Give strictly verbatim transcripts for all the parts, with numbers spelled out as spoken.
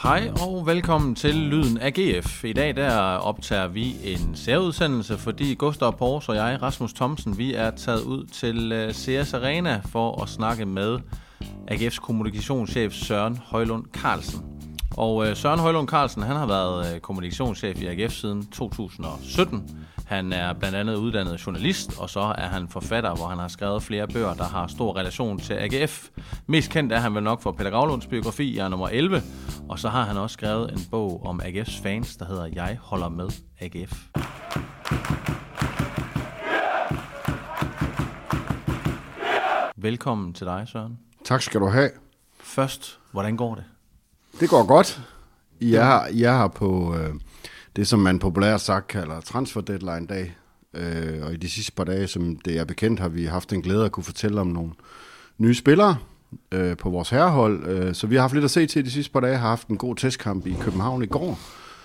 Hej og velkommen til Lyden af G F. I dag der optager vi en særudsendelse, fordi Gustav Pors og jeg, Rasmus Thomsen, vi er taget ud til Ceres Arena for at snakke med A G F's kommunikationschef Søren Højlund Carlsen. Og øh, Søren Højlund Carlsen, han har været øh, kommunikationschef i A G F siden to tusind og sytten. Han er blandt andet uddannet journalist, og så er han forfatter, hvor han har skrevet flere bøger, der har stor relation til A G F. Mest kendt er han vel nok for Peter Gravlunds biografi, jeg er nummer elleve, og så har han også skrevet en bog om A G F's fans, der hedder Jeg holder med A G F. Velkommen til dig, Søren. Tak skal du have. Først, hvordan går det? Det går godt. I er her, I er her på øh, det, som man populært sagt kalder transfer deadline dag. Øh, og i de sidste par dage, som det er bekendt, har vi haft en glæde at kunne fortælle om nogle nye spillere øh, på vores herrehold. Øh, så vi har haft lidt at se til de sidste par dage. Har haft en god testkamp i København i går.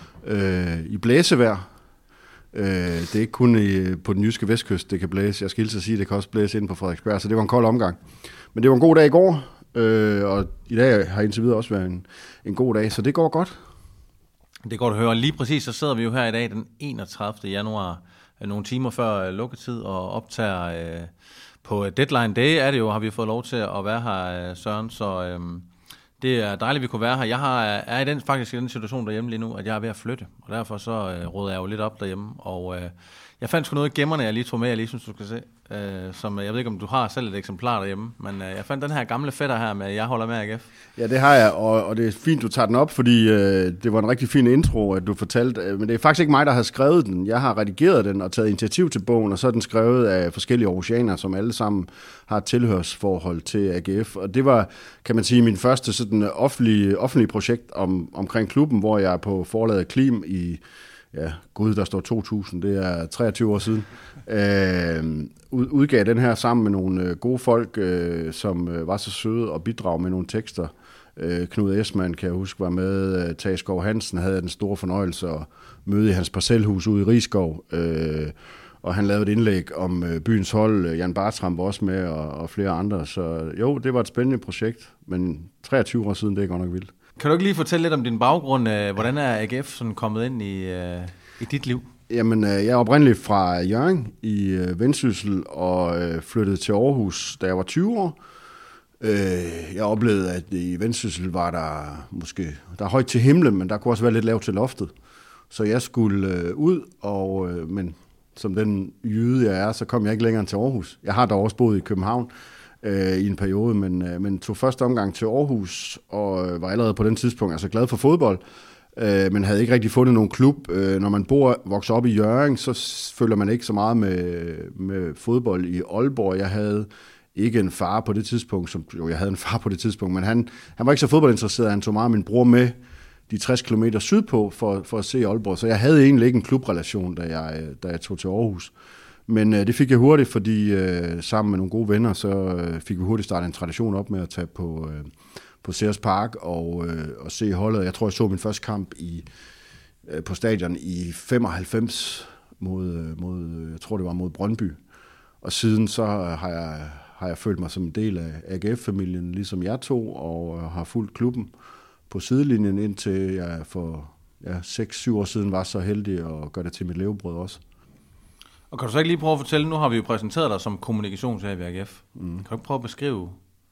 Øh, I blæsevejr. Øh, det er ikke kun i, på den jyske vestkyst, det kan blæse. Jeg skal hilse at sige, at det kan også blæse inde på Frederiksberg, så det var en kold omgang. Men det var en god dag i går. Øh, og i dag har indtil videre også været en, en god dag, så det går godt. Det er godt at høre. Lige præcis, så sidder vi jo her i dag den enogtredivte januar, nogle timer før lukketid, og optager øh, på deadline day er det jo, har vi fået lov til at være her, Søren, så øh, det er dejligt, at vi kunne være her. Jeg har, er i den, faktisk i den situation derhjemme lige nu, at jeg er ved at flytte, og derfor så øh, råder jeg jo lidt op derhjemme, og øh, jeg fandt sgu noget i gemmerne, jeg lige tog med, jeg lige synes, du skal se. Uh, som jeg ved ikke, om du har selv et eksemplar derhjemme, men uh, jeg fandt den her gamle fætter her med, jeg holder med A G F. Ja, det har jeg, og, og det er fint, du tager den op, fordi uh, det var en rigtig fin intro, at du fortalte, uh, men det er faktisk ikke mig, der har skrevet den. Jeg har redigeret den og taget initiativ til bogen, og så er den skrevet af forskellige aarhusianere, som alle sammen har et tilhørsforhold til A G F, og det var, kan man sige, min første sådan offentlige, offentlige projekt om, omkring klubben, hvor jeg er på forlaget Klim i ja, gud, der står to tusind, det er treogtyve år siden, øh, udgav den her sammen med nogle øh, gode folk, øh, som øh, var så søde og bidrag med nogle tekster. Øh, Knud Esmann, kan jeg huske, var med. Øh, Tage Skov Hansen havde den store fornøjelse at møde i hans parcelhus ude i Rigskov, øh, og han lavede et indlæg om øh, byens hold. Jan Bartram var også med, og, og flere andre. Så jo, det var et spændende projekt, men treogtyve år siden, det er godt nok vildt. Kan du ikke lige fortælle lidt om din baggrund? Hvordan er A G F sådan kommet ind i, uh, i dit liv? Jamen, jeg er oprindeligt fra Hjørring i uh, Vendsyssel og uh, flyttede til Aarhus, da jeg var tyve år. Uh, jeg oplevede, at i Vendsyssel var der måske der er højt til himlen, men der kunne også være lidt lavt til loftet. Så jeg skulle uh, ud, og, uh, men som den jyde jeg er, så kom jeg ikke længere til Aarhus. Jeg har dog også boet i København i en periode, men, men tog første omgang til Aarhus, og var allerede på den tidspunkt altså glad for fodbold, øh, men havde ikke rigtig fundet nogen klub. Øh, når man bor, vokser op i Hjørring, så følger man ikke så meget med, med fodbold i Aalborg. Jeg havde ikke en far på det tidspunkt, som, jo, jeg havde en far på det tidspunkt, men han, han var ikke så fodboldinteresseret. Han tog meget min bror med de tres kilometer sydpå for, for at se Aalborg, så jeg havde egentlig ikke en klubrelation, da jeg, da jeg tog til Aarhus. Men øh, det fik jeg hurtigt, fordi øh, sammen med nogle gode venner, så øh, fik vi hurtigt startet en tradition op med at tage på, øh, på Ceres Park og, øh, og se holdet. Jeg tror, jeg så min første kamp i, øh, på stadion i femoghalvfems mod, øh, mod, jeg tror det var mod Brøndby. Og siden så har jeg, har jeg følt mig som en del af A G F-familien, ligesom jeg to, og øh, har fulgt klubben på sidelinjen, indtil jeg for ja, seks syv år siden var så heldig at gøre det til mit levebrød også. Og kan du så ikke lige prøve at fortælle, nu har vi jo præsenteret dig som kommunikationschef i A G F. Mm. Kan du ikke prøve at beskrive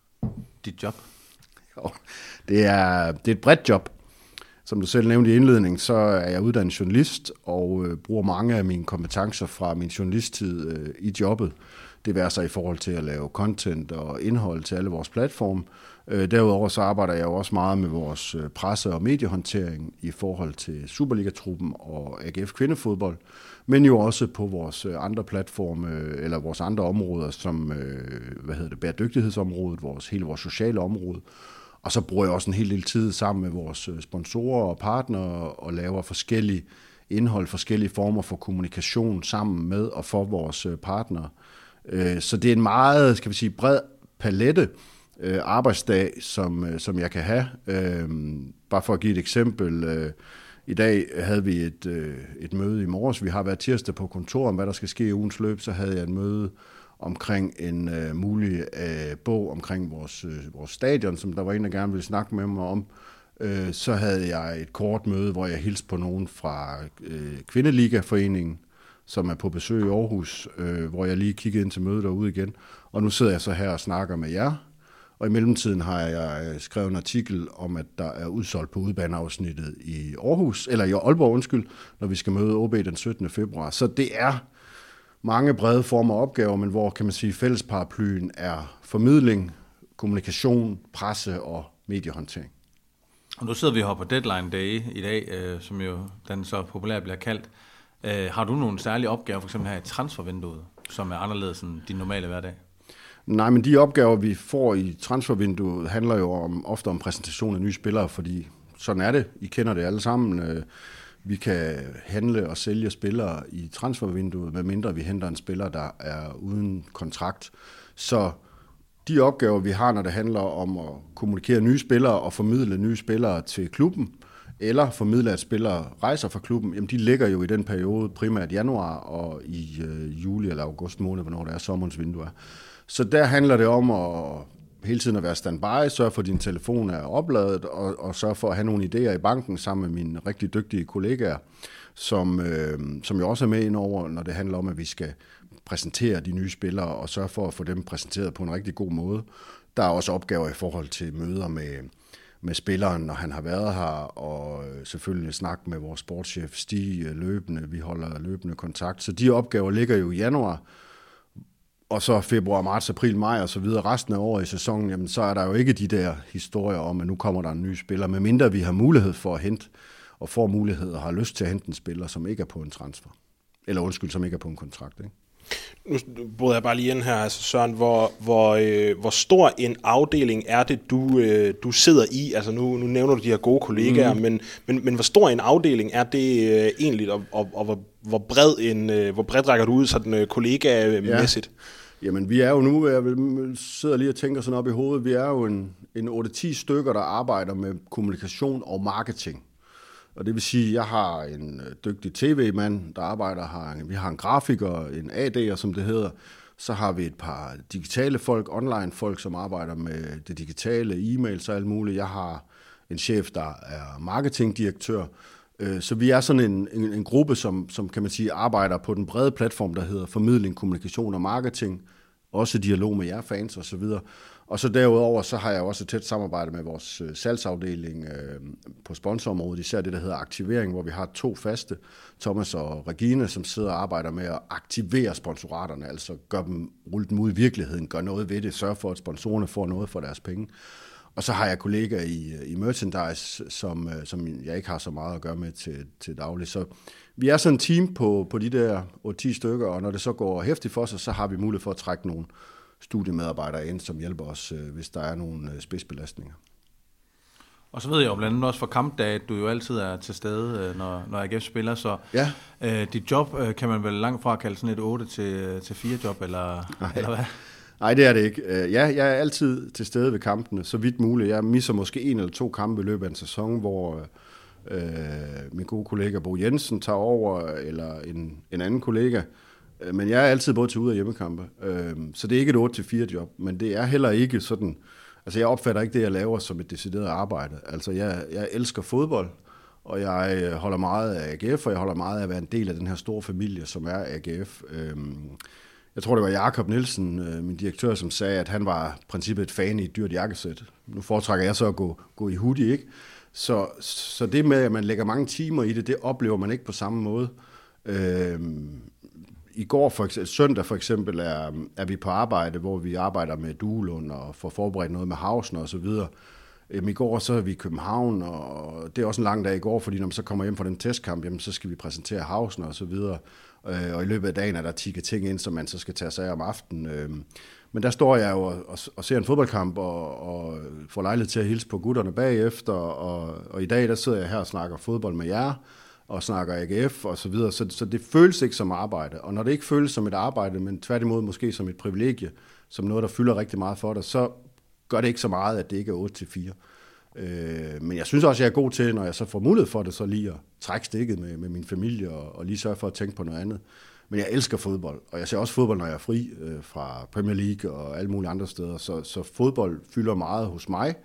dit job? Jo, det er, det er et bredt job. Som du selv nævnte i indledningen, så er jeg uddannet journalist og øh, bruger mange af mine kompetencer fra min journalisttid øh, i jobbet. Det vil så i forhold til at lave content og indhold til alle vores platforme. Øh, derudover så arbejder jeg jo også meget med vores øh, presse- og mediehåndtering i forhold til Superliga-truppen og A G F kvindefodbold, men jo også på vores øh, andre platforme øh, eller vores andre områder, som øh, hvad hedder det, bæredygtighedsområdet, vores, hele vores sociale område. Og så bruger jeg også en hel del tid sammen med vores sponsorer og partnere og laver forskellige indhold, forskellige former for kommunikation sammen med og for vores partnere. Så det er en meget, skal vi sige, bred palette arbejdsdag, som, som jeg kan have. Bare for at give et eksempel. I dag havde vi et, et møde i morges. Vi har været tirsdag på kontor om, hvad der skal ske i ugens løb. Så havde jeg et møde omkring en uh, mulig uh, bog omkring vores, uh, vores stadion, som der var en, der gerne ville snakke med mig om. Øh, så havde jeg et kort møde, hvor jeg hilste på nogen fra øh, Kvindeligaforeningen, som er på besøg i Aarhus, øh, hvor jeg lige kiggede ind til mødet derude igen. Og nu sidder jeg så her og snakker med jer. Og i mellemtiden har jeg skrevet en artikel om, at der er udsolgt på udebaneafsnittet i Aarhus, eller i Aalborg, undskyld, når vi skal møde O B den syttende februar. Så det er mange brede former og opgaver, men hvor, kan man sige, fællesparaplyen er formidling, kommunikation, presse og mediehåndtering. Og nu sidder vi her på Deadline Day i dag, øh, som jo den så populært bliver kaldt. Øh, har du nogle særlige opgaver, for eksempel her i transfervinduet, som er anderledes end din normale hverdag? Nej, men de opgaver, vi får i transfervinduet, handler jo om, ofte om præsentation af nye spillere, fordi sådan er det. I kender det alle sammen. Vi kan handle og sælge spillere i transfervinduet, medmindre vi henter en spiller, der er uden kontrakt. Så de opgaver, vi har, når det handler om at kommunikere nye spillere og formidle nye spillere til klubben, eller formidle, at spillere rejser fra klubben, jamen de ligger jo i den periode, primært januar og i øh, juli eller august måned, hvornår det er sommerens vindue er. Så der handler det om at hele tiden at være standby, sørge for, at din telefon er opladet, og, og sørge for at have nogle idéer i banken sammen med mine rigtig dygtige kollegaer, som, øh, som jo også er med ind over, når det handler om, at vi skal præsentere de nye spillere og sørge for at få dem præsenteret på en rigtig god måde. Der er også opgaver i forhold til møder med, med spilleren, når han har været her, og selvfølgelig snak med vores sportschef Stig løbende. Vi holder løbende kontakt. Så de opgaver ligger jo i januar, og så februar, marts, april, maj og så videre, resten af året i sæsonen, jamen så er der jo ikke de der historier om, at nu kommer der en ny spiller, medmindre vi har mulighed for at hente, og får mulighed og har lyst til at hente en spiller, som ikke er på en transfer. Eller undskyld, som ikke er på en kontrakt, ikke? Nu bryder jeg bare lige ind her, altså Søren, hvor, hvor, øh, hvor stor en afdeling er det, du, øh, du sidder i? Altså nu, nu nævner du de her gode kollegaer, mm. men, men, men hvor stor en afdeling er det øh, egentlig, og, og, og hvor, hvor, bred en, øh, hvor bredt rækker du ud sådan øh, kollegamæssigt? Ja. Jamen vi er jo nu, jeg sidder lige og tænker sådan op i hovedet, vi er jo en, en otte til ti stykker, der arbejder med kommunikation og marketing. Og det vil sige, at jeg har en dygtig tv-mand, der arbejder her. Vi har en grafiker, en A D'er, som det hedder. Så har vi et par digitale folk, online folk, som arbejder med det digitale, e-mails og alt muligt. Jeg har en chef, der er marketingdirektør. Så vi er sådan en, en, en gruppe, som, som kan man sige, arbejder på den brede platform, der hedder formidling, kommunikation og marketing. Også dialog med jer fans osv. Og så derudover, så har jeg også et tæt samarbejde med vores salgsafdeling øh, på sponsorområdet, især det, der hedder aktivering, hvor vi har to faste, Thomas og Regine, som sidder og arbejder med at aktivere sponsoraterne, altså gør dem, rulle dem ud i virkeligheden, gør noget ved det, sørge for, at sponsorerne får noget for deres penge. Og så har jeg kollegaer i, i merchandise, som, som jeg ikke har så meget at gøre med til, til daglig. Så vi er sådan en team på, på de der otte til ti stykker, og når det så går hæftigt for sig, så har vi mulighed for at trække nogle studiemedarbejdere ind, som hjælper os, hvis der er nogle spidsbelastninger. Og så ved jeg jo blandt andet også for kampdag, at du jo altid er til stede, når, når A G F spiller, så ja. øh, dit job øh, kan man vel langt fra kalde sådan et otte til fire job, eller, eller hvad? Nej, det er det ikke. Ja, jeg er altid til stede ved kampene, så vidt muligt. Jeg misser måske en eller to kampe i løbet af en sæson, hvor øh, min gode kollega Bo Jensen tager over, eller en, en anden kollega. Men jeg er altid både til ude- og hjemmekampe, så det er ikke et otte til fire job, men det er heller ikke sådan, altså jeg opfatter ikke det, jeg laver som et decideret arbejde. Altså jeg, jeg elsker fodbold, og jeg holder meget af A G F, og jeg holder meget af at være en del af den her store familie, som er A G F. Jeg tror, det var Jakob Nielsen, min direktør, som sagde, at han var i princippet et fan i et dyrt jakkesæt. Nu foretrækker jeg så at gå, gå i hoodie, ikke? Så, så det med, at man lægger mange timer i det, det oplever man ikke på samme måde. I går, for eksempel, søndag for eksempel, er, er vi på arbejde, hvor vi arbejder med Duelund og får forberedt noget med Hausner og så videre. I går så er vi i København, og det er også en lang dag i går, fordi når man så kommer hjem fra den testkamp, jamen, så skal vi præsentere Hausner og så videre. Og i løbet af dagen er der tikket ting ind, som man så skal tage sig af om aftenen. Men der står jeg jo og, og ser en fodboldkamp og, og får lejlighed til at hilse på gutterne bagefter. Og, og i dag der sidder jeg her og snakker fodbold med jer og snakker A G F og så videre. Så, så det føles ikke som arbejde. Og når det ikke føles som et arbejde, men tværtimod måske som et privilegie, som noget, der fylder rigtig meget for dig, så gør det ikke så meget, at det ikke er otte til fire. Øh, men jeg synes også, jeg er god til, når jeg så får mulighed for det, så lige at trække stikket med, med min familie og, og lige sørge for at tænke på noget andet. Men jeg elsker fodbold, og jeg ser også fodbold, når jeg er fri øh, fra Premier League og alle mulige andre steder. Så, så fodbold fylder meget hos mig,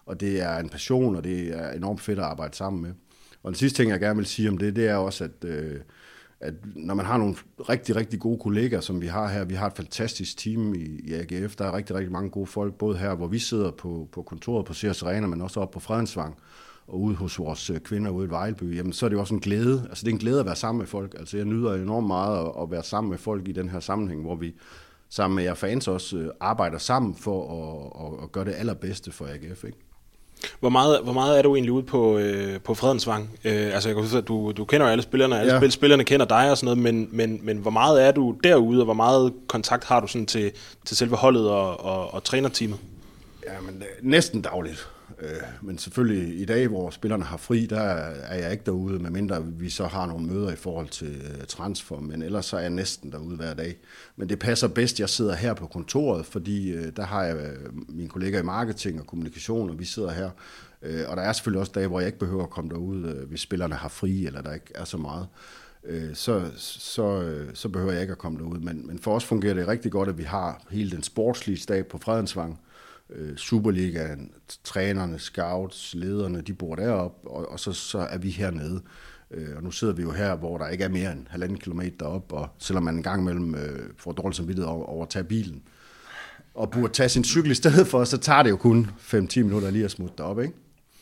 og det er en passion, og det er enormt fedt at arbejde sammen med. Og den sidste ting, jeg gerne vil sige om det, det er også, at, øh, at når man har nogle rigtig, rigtig gode kollegaer, som vi har her, vi har et fantastisk team i, i A G F, der er rigtig, rigtig mange gode folk, både her, hvor vi sidder på, på kontoret på Sears Arena, men også oppe på Fredensvang, og ude hos vores kvinder ude i Vejlby, jamen så er det jo også en glæde. Altså det er en glæde at være sammen med folk. Altså jeg nyder enormt meget at, at være sammen med folk i den her sammenhæng, hvor vi sammen med jer fans også arbejder sammen for at, at, at gøre det allerbedste for A G F, ikke? Hvor meget, hvor meget er du egentlig ude på, øh, på Fredensvang? Øh, altså jeg kan huske, at du, du kender jo alle spillerne, alle ja. spillerne kender dig og sådan noget, men, men, men hvor meget er du derude, og hvor meget kontakt har du sådan til, til selve holdet og, og, og trænerteamet? Ja, men næsten dagligt. Men selvfølgelig i dag, hvor spillerne har fri, der er jeg ikke derude, medmindre vi så har nogle møder i forhold til transfer, men ellers så er jeg næsten derude hver dag. Men det passer bedst, jeg sidder her på kontoret, fordi der har jeg mine kollegaer i marketing og kommunikation, og vi sidder her. Og der er selvfølgelig også dage, hvor jeg ikke behøver at komme derud, hvis spillerne har fri, eller der ikke er så meget. Så, så, så behøver jeg ikke at komme derud. Men, men for os fungerer det rigtig godt, at vi har hele den sportslige stab på Fredensvang. Superligaen, trænerne, scouts, lederne, de bor deroppe, og, og så, så er vi hernede. Og nu sidder vi jo her, hvor der ikke er mere end halvanden kilometer deroppe, og selvom man en gang imellem øh, får dårlig samvittighed over, over at tage bilen, og burde tage sin cykel i stedet for, så tager det jo kun fem til ti minutter lige at smutte deroppe, ikke?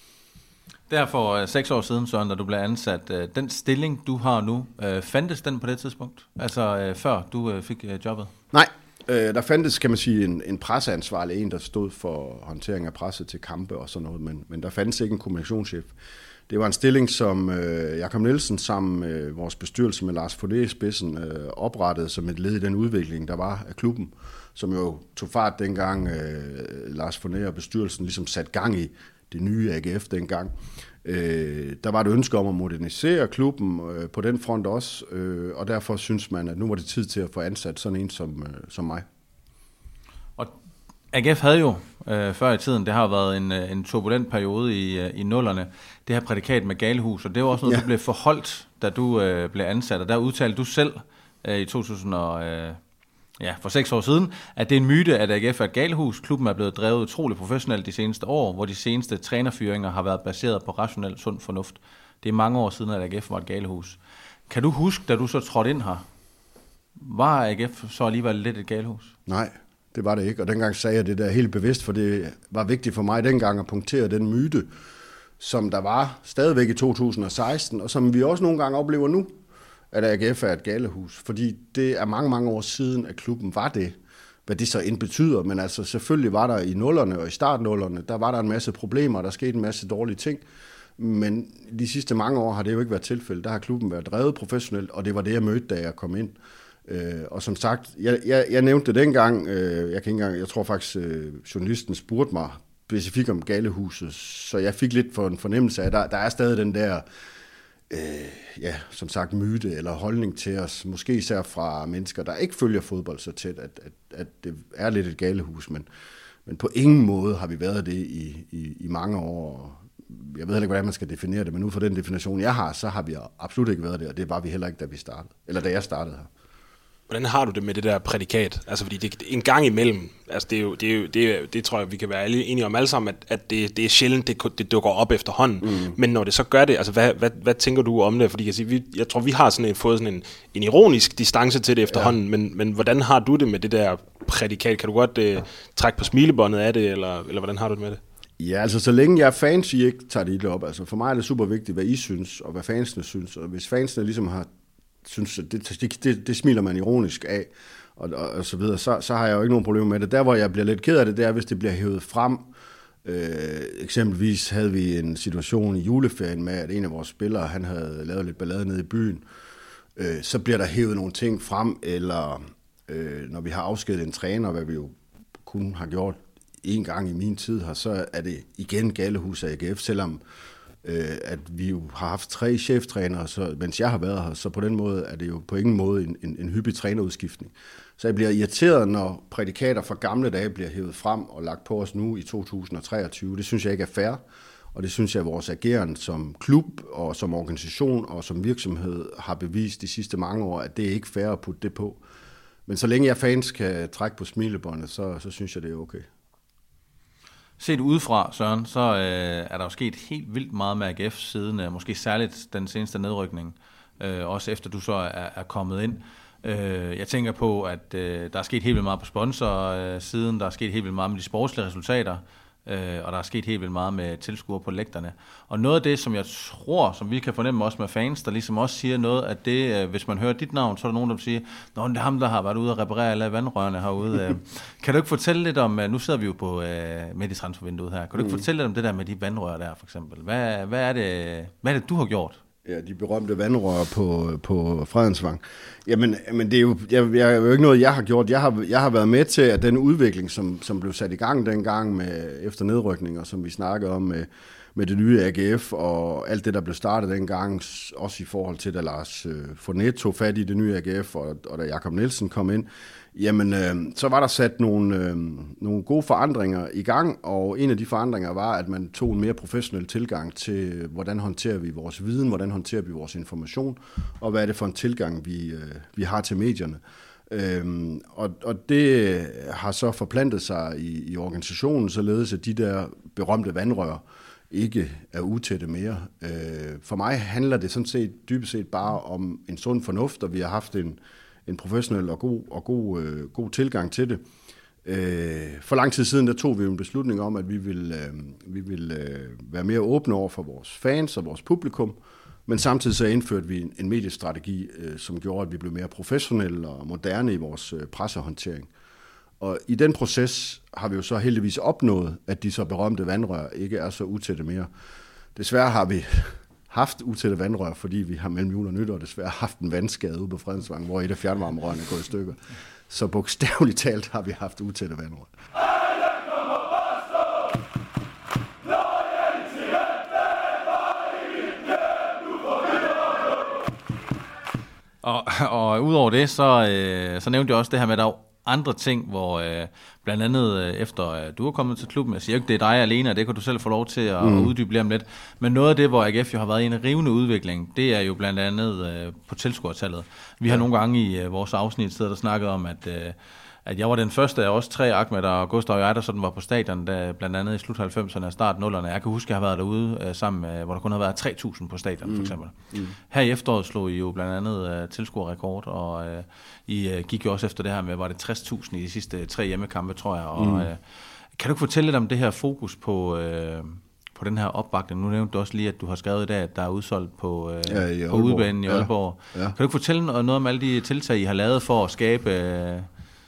Der for øh, seks år siden, Søren, da du blev ansat, øh, den stilling, du har nu, øh, fandtes den på det tidspunkt? Altså øh, før du øh, fik øh, jobbet? Nej. Der fandtes, kan man sige, en, en presseansvarlig, en, der stod for håndtering af presse til kampe og sådan noget, men, men der fandtes ikke en kommunikationschef. Det var en stilling, som øh, Jakob Nielsen sammen med vores bestyrelse med Lars Fodé i spidsen øh, oprettede som et led i den udvikling, der var af klubben, som jo tog fart dengang øh, Lars Fodé og bestyrelsen ligesom satte gang i det nye A G F dengang. Øh, der var et ønske om at modernisere klubben øh, på den front også, øh, og derfor synes man, at nu var det tid til at få ansat sådan en som, øh, som mig. Og A G F havde jo øh, før i tiden, det har været en, en turbulent periode i, øh, i nullerne, det her prædikat med galehus, og det var også noget, ja. du blev forholdt, da du øh, blev ansat, og der udtalte du selv øh, i to tusind og... Øh, Ja, for seks år siden, at det er en myte, at A G F er et galehus. Klubben er blevet drevet utroligt professionelt de seneste år, hvor de seneste trænerfyringer har været baseret på rationel sund fornuft. Det er mange år siden, at A G F var et galehus. Kan du huske, da du så trådte ind her, var A G F så alligevel lidt et galehus? Nej, det var det ikke, og dengang sagde jeg det der helt bevidst, for det var vigtigt for mig dengang at punktere den myte, som der var stadigvæk i to tusind og seksten, og som vi også nogle gange oplever nu, at A G F er et galehus, fordi det er mange, mange år siden, at klubben var det, hvad det så end betyder, men altså selvfølgelig var der i nullerne og i startnullerne, der var der en masse problemer, der skete en masse dårlige ting, men de sidste mange år har det jo ikke været tilfældet, der har klubben været drevet professionelt, og det var det, jeg mødte, da jeg kom ind. Øh, og som sagt, jeg, jeg, jeg nævnte det dengang, øh, jeg, kan ikke engang, jeg tror faktisk, øh, journalisten spurgte mig specifikt om galehuset, så jeg fik lidt for en fornemmelse af, at der, der er stadig den der, øh, ja, som sagt, myte eller holdning til os, måske især fra mennesker, der ikke følger fodbold så tæt, at, at, at det er lidt et galehus, men, men på ingen måde har vi været det i, i, i mange år. Jeg ved heller ikke, hvordan man skal definere det, men ud fra den definition, jeg har, så har vi absolut ikke været det, og det var vi heller ikke, da vi startede, eller da jeg startede her. Hvordan har du det med det der prædikat? Altså fordi det en gang imellem, altså det er jo, det er jo, det, er, det tror jeg, vi kan være enige om alle sammen, at, at det, det er sjældent, det, det dukker op efterhånden. Mm. Men når det så gør det, altså hvad, hvad, hvad tænker du om det? Fordi jeg, siger, vi, jeg tror, vi har sådan en, fået sådan en, en ironisk distance til det efterhånden, ja. men, men hvordan har du det med det der prædikat? Kan du godt uh, trække på smilebåndet af det, eller, eller hvordan har du det med det? Ja, altså så længe jeg fans, I ikke tager det op. Altså for mig er det super vigtigt, hvad I synes, og hvad fansene synes. Og hvis fansene ligesom har synes, at det, det, det, det smiler man ironisk af, og, og, og så videre, så, så har jeg jo ikke nogen problemer med det. Der, hvor jeg bliver lidt ked af det, det er, hvis det bliver hævet frem. Øh, eksempelvis havde vi en situation i juleferien med, at en af vores spillere, han havde lavet lidt ballade nede i byen. Øh, så bliver der hævet nogle ting frem, eller øh, når vi har afskedet en træner, hvad vi jo kun har gjort en gang i min tid her, så er det igen galehus af A G F, selvom at vi jo har haft tre cheftrænere, så, mens jeg har været her, så på den måde er det jo på ingen måde en, en, en hyppig trænerudskiftning. Så jeg bliver irriteret, når prædikater fra gamle dage bliver hævet frem og lagt på os nu i to tusind og treogtyve. Det synes jeg ikke er fair, og det synes jeg, at vores ageren som klub og som organisation og som virksomhed har bevist de sidste mange år, at det er ikke fair at putte det på. Men så længe jeg fans kan trække på smilebåndet, så, så synes jeg, det er okay. Set udefra, Søren, så øh, er der jo sket helt vildt meget med A G F siden, øh, måske særligt den seneste nedrykning, øh, også efter du så er, er kommet ind. Øh, jeg tænker på, at øh, der er sket helt vildt meget på sponsorsiden, øh, der er sket helt vildt meget med de sportslige resultater, øh, og der er sket helt vildt meget med tilskuere på lægterne. Og noget af det, som jeg tror, som vi kan fornemme også med fans, der ligesom også siger noget, at det, øh, hvis man hører dit navn, så er der nogen, der siger, nå, det er ham, der har været ude og reparere alle vandrørene herude. Øh, kan du ikke fortælle lidt om, nu sidder vi jo på øh, midt i transfervinduet her, kan du ikke mm. fortælle lidt om det der med de vandrør der, for eksempel? Hvad, hvad, er det, hvad er det, du har gjort? Ja, de berømte vandrør på, på Fredensvang. Jamen, men det er jo, jeg, jeg, er jo ikke noget, jeg har gjort. Jeg har, jeg har været med til, at den udvikling, som, som blev sat i gang dengang med, efter nedrykninger, som vi snakkede om med, med det nye A G F, og alt det, der blev startet dengang, også i forhold til, da Lars øh, Fournet tog fat i det nye A G F, og, og da Jakob Nielsen kom ind, jamen, øh, så var der sat nogle, øh, nogle gode forandringer i gang, og en af de forandringer var, at man tog en mere professionel tilgang til, hvordan håndterer vi vores viden, hvordan håndterer vi vores information, og hvad er det for en tilgang, vi, øh, vi har til medierne. Øhm, og, og det har så forplantet sig i, i organisationen, således at de der berømte vandrør ikke er utætte mere. Øh, for mig handler det sådan set dybest set bare om en sund fornuft, og vi har haft en en professionel og god, og god, øh, god tilgang til det. Øh, for lang tid siden, der tog vi en beslutning om, at vi ville, øh, vi ville øh, være mere åbne over for vores fans og vores publikum, men samtidig så indførte vi en, en mediestrategi, øh, som gjorde, at vi blev mere professionelle og moderne i vores øh, pressehåndtering. Og i den proces har vi jo så heldigvis opnået, at de så berømte vandrør ikke er så utætte mere. Desværre har vi haft utætte vandrør, fordi vi har mellem jul og nytår desværre haft en vandskade ude på Fredensvang, hvor et af fjernvarmerørene er gået i stykker. Så bogstaveligt talt har vi haft utætte vandrør. Og, og udover det, så, øh, så nævnte jeg også det her med, at der er andre ting, hvor øh, blandt andet øh, efter øh, du er kommet til klubben, jeg siger ikke, det er dig alene, og det kan du selv få lov til at mm. uddybe lidt om lidt, men noget af det, hvor A G F jo har været i en rivende udvikling, det er jo blandt andet øh, på tilskuertallet. Vi har ja. nogle gange i øh, vores afsnit siddet og snakket om, at, øh, at jeg var den første af os tre, Ahmed og Gustav og jeg, der sådan var på stadion, der, blandt andet i slut halvfemserne og start nullerne. Jeg kan huske, at jeg har været derude øh, sammen med, hvor der kun har været tre tusind på stadion, for eksempel. Mm. Mm. Her i efteråret slog I jo blandt andet øh, tilskuerrekord, og øh, I øh, gik jo også efter det her med, var det tres tusind i de sidste tre hjemmekampe, tror jeg. Og, mm. øh, kan du ikke fortælle lidt om det her fokus på, øh, på den her opbakning? Nu nævnte du også lige, at du har skrevet i dag, at der er udsolgt på, øh, ja, på udebanen i Aalborg. Ja. Ja. Kan du ikke fortælle noget om alle de tiltag, I har lavet for at skabe øh,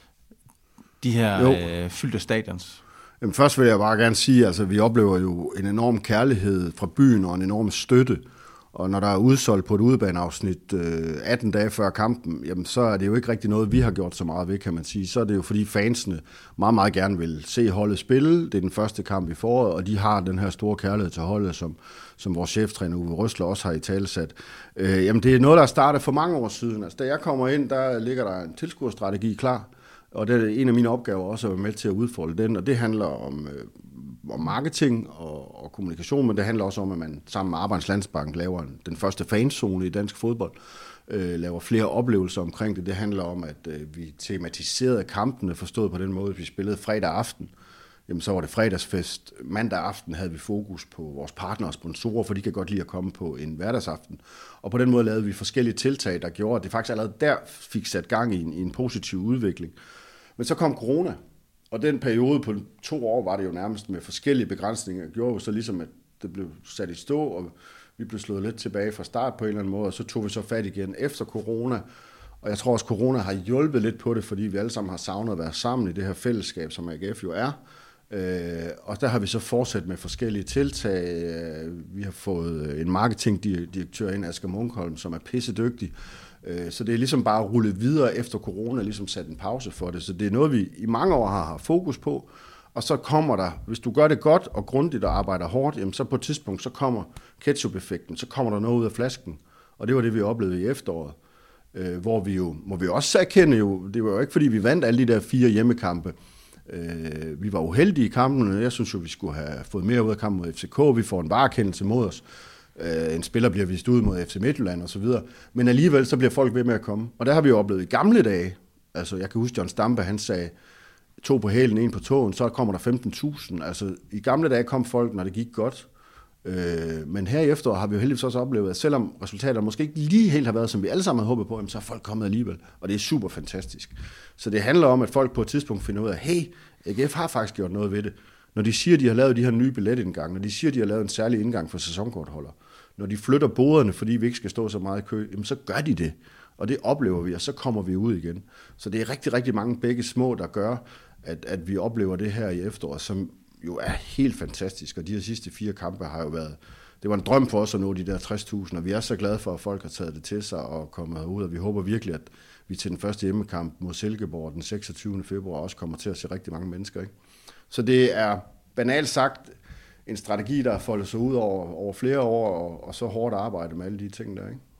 de her øh, fyldte stadions? Jamen, først vil jeg bare gerne sige, at altså, vi oplever jo en enorm kærlighed fra byen og en enorm støtte. Og når der er udsolgt på et udebaneafsnit øh, atten dage før kampen, jamen, så er det jo ikke rigtig noget, vi har gjort så meget ved, kan man sige. Så er det jo fordi fansene meget, meget gerne vil se holdet spille. Det er den første kamp i foråret, og de har den her store kærlighed til holdet, som, som vores cheftræner Uwe Røsler også har i talesat. Øh, jamen, det er noget, der startede for mange år siden. Altså, da jeg kommer ind, der ligger der en tilskuerstrategi klar. Og det er en af mine opgaver også at være med til at udfolde den, og det handler om, øh, om marketing og, og kommunikation, men det handler også om, at man sammen med Arbejdernes Landsbank laver en, den første fanzone i dansk fodbold, øh, laver flere oplevelser omkring det. Det handler om, at øh, vi tematiserede kampene, forstået på den måde, at vi spillede fredag aften. Jamen, så var det fredagsfest. Mandag aften havde vi fokus på vores partnere og sponsorer, for de kan godt lide at komme på en hverdagsaften. Og på den måde lavede vi forskellige tiltag, der gjorde, at det faktisk allerede der fik sat gang i en, i en positiv udvikling. Men så kom corona, og den periode på to år var det jo nærmest med forskellige begrænsninger. Det gjorde jo så ligesom, at det blev sat i stå, og vi blev slået lidt tilbage fra start på en eller anden måde, og så tog vi så fat igen efter corona. Og jeg tror også, at corona har hjulpet lidt på det, fordi vi alle sammen har savnet at være sammen i det her fællesskab, som A G F jo er. Øh, og der har vi så fortsat med forskellige tiltag. Vi har fået en marketingdirektør ind, Asger Munkholm, som er pissedygtig. Øh, så det er ligesom bare rullet videre efter corona, ligesom sat en pause for det. Så det er noget, vi i mange år har haft fokus på. Og så kommer der, hvis du gør det godt og grundigt og arbejder hårdt, jamen så på et tidspunkt, så kommer ketchup-effekten, så kommer der noget ud af flasken. Og det var det, vi oplevede i efteråret. Øh, hvor vi jo, må vi også erkende jo, det var jo ikke fordi, vi vandt alle de der fire hjemmekampe. Øh, vi var uheldige i kampen, jeg synes jo, vi skulle have fået mere ud af kampen mod F C K. Vi får en varekendelse mod os. Øh, en spiller bliver vist ud mod F C Midtjylland og så videre. Men alligevel, så bliver folk ved med at komme. Og der har vi jo oplevet i gamle dage. Altså, jeg kan huske, John Stampe, han sagde, to på hælen, en på tåen, så kommer der femten tusind. Altså, i gamle dage kom folk, når det gik godt. Øh, men her i efteråret har vi jo heldigvis også oplevet, at selvom resultaterne måske ikke lige helt har været, som vi alle sammen havde håbet på, så er folk kommet alligevel. Og det er super fantastisk. Så det handler om, at folk på et tidspunkt finder ud af, hey, A G F har faktisk gjort noget ved det. Når de siger, at de har lavet de her nye billetindgange, når de siger, at de har lavet en særlig indgang for sæsonkortholder, når de flytter boderne, fordi vi ikke skal stå så meget i kø, jamen så gør de det. Og det oplever vi, og så kommer vi ud igen. Så det er rigtig, rigtig mange begge små, der gør, at, at vi oplever det her i efteråret, som jo er helt fantastisk. Og de her sidste fire kampe har jo været, det var en drøm for os at nå de der tres tusind, og vi er så glade for, at folk har taget det til sig og kommet ud, og vi håber virkelig, at vi til den første hjemmekamp mod Silkeborg den seksogtyvende februar også kommer til at se rigtig mange mennesker. Ikke? Så det er banalt sagt en strategi, der folder sig ud over, over flere år, og, og så hårdt arbejde med alle de ting der, ikke?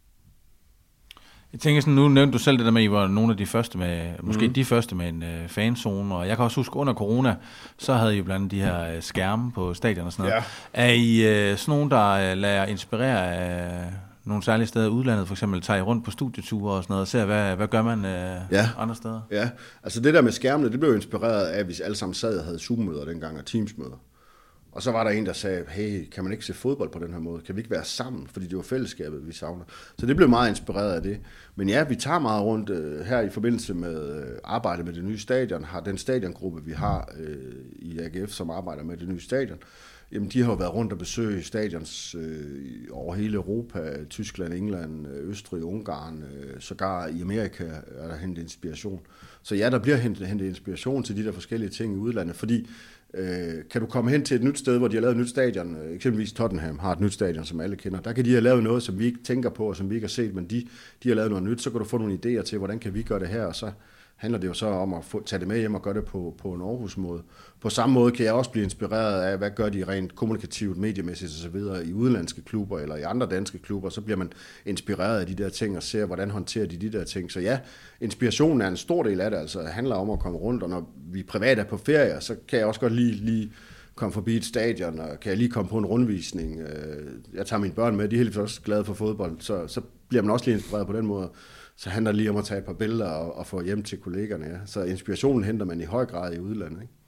Jeg tænker sådan, nu nævnte du selv det der med, at I var nogle af de første med, måske Mhm. de første med en uh, fanzone, og jeg kan også huske, under corona, så havde I jo blandt andet de her uh, skærme på stadion og sådan noget. Ja. Er I uh, sådan nogen, der uh, lader jer inspirere af uh, nogle særlige steder i udlandet, for eksempel tager I rundt på studieture og sådan noget, og ser, hvad, hvad gør man uh, Ja. andre steder? Ja, altså det der med skærmene, det blev inspireret af, at vi alle sammen sad og havde Zoom-møder dengang, og Teams-møder. Og så var der en, der sagde, hey, kan man ikke se fodbold på den her måde? Kan vi ikke være sammen? Fordi det var fællesskabet, vi savner. Så det blev meget inspireret af det. Men ja, vi tager meget rundt øh, her i forbindelse med øh, arbejdet med det nye stadion. Har den stadiongruppe, vi har øh, i A G F, som arbejder med det nye stadion, jamen de har jo været rundt og besøge stadions øh, over hele Europa, Tyskland, England, Østrig, Ungarn, øh, sågar i Amerika er der hentet inspiration. Så ja, der bliver hentet, hentet inspiration til de der forskellige ting i udlandet, fordi øh, kan du komme hen til et nyt sted, hvor de har lavet et nyt stadion, øh, eksempelvis Tottenham har et nyt stadion, som alle kender, der kan de have lavet noget, som vi ikke tænker på, og som vi ikke har set, men de, de har lavet noget nyt, så kan du få nogle idéer til, hvordan kan vi gøre det her, og så handler det jo så om at få, tage det med hjem og gøre det på, på en Aarhus-måde. På samme måde kan jeg også blive inspireret af, hvad gør de rent kommunikativt, mediemæssigt osv. i udenlandske klubber eller i andre danske klubber. Så bliver man inspireret af de der ting og ser, hvordan håndterer de de der ting. Så ja, inspirationen er en stor del af det. Altså, det handler om at komme rundt, og når vi privat er på ferie, så kan jeg også godt lige, lige komme forbi et stadion, og kan jeg lige komme på en rundvisning. Jeg tager mine børn med, de er heldigvis også glade for fodbold, så, så bliver man også lige inspireret på den måde. Så handler det lige om at tage et par billeder og, og få hjem til kollegerne. Ja. Så inspirationen henter man i høj grad i udlandet. Ikke?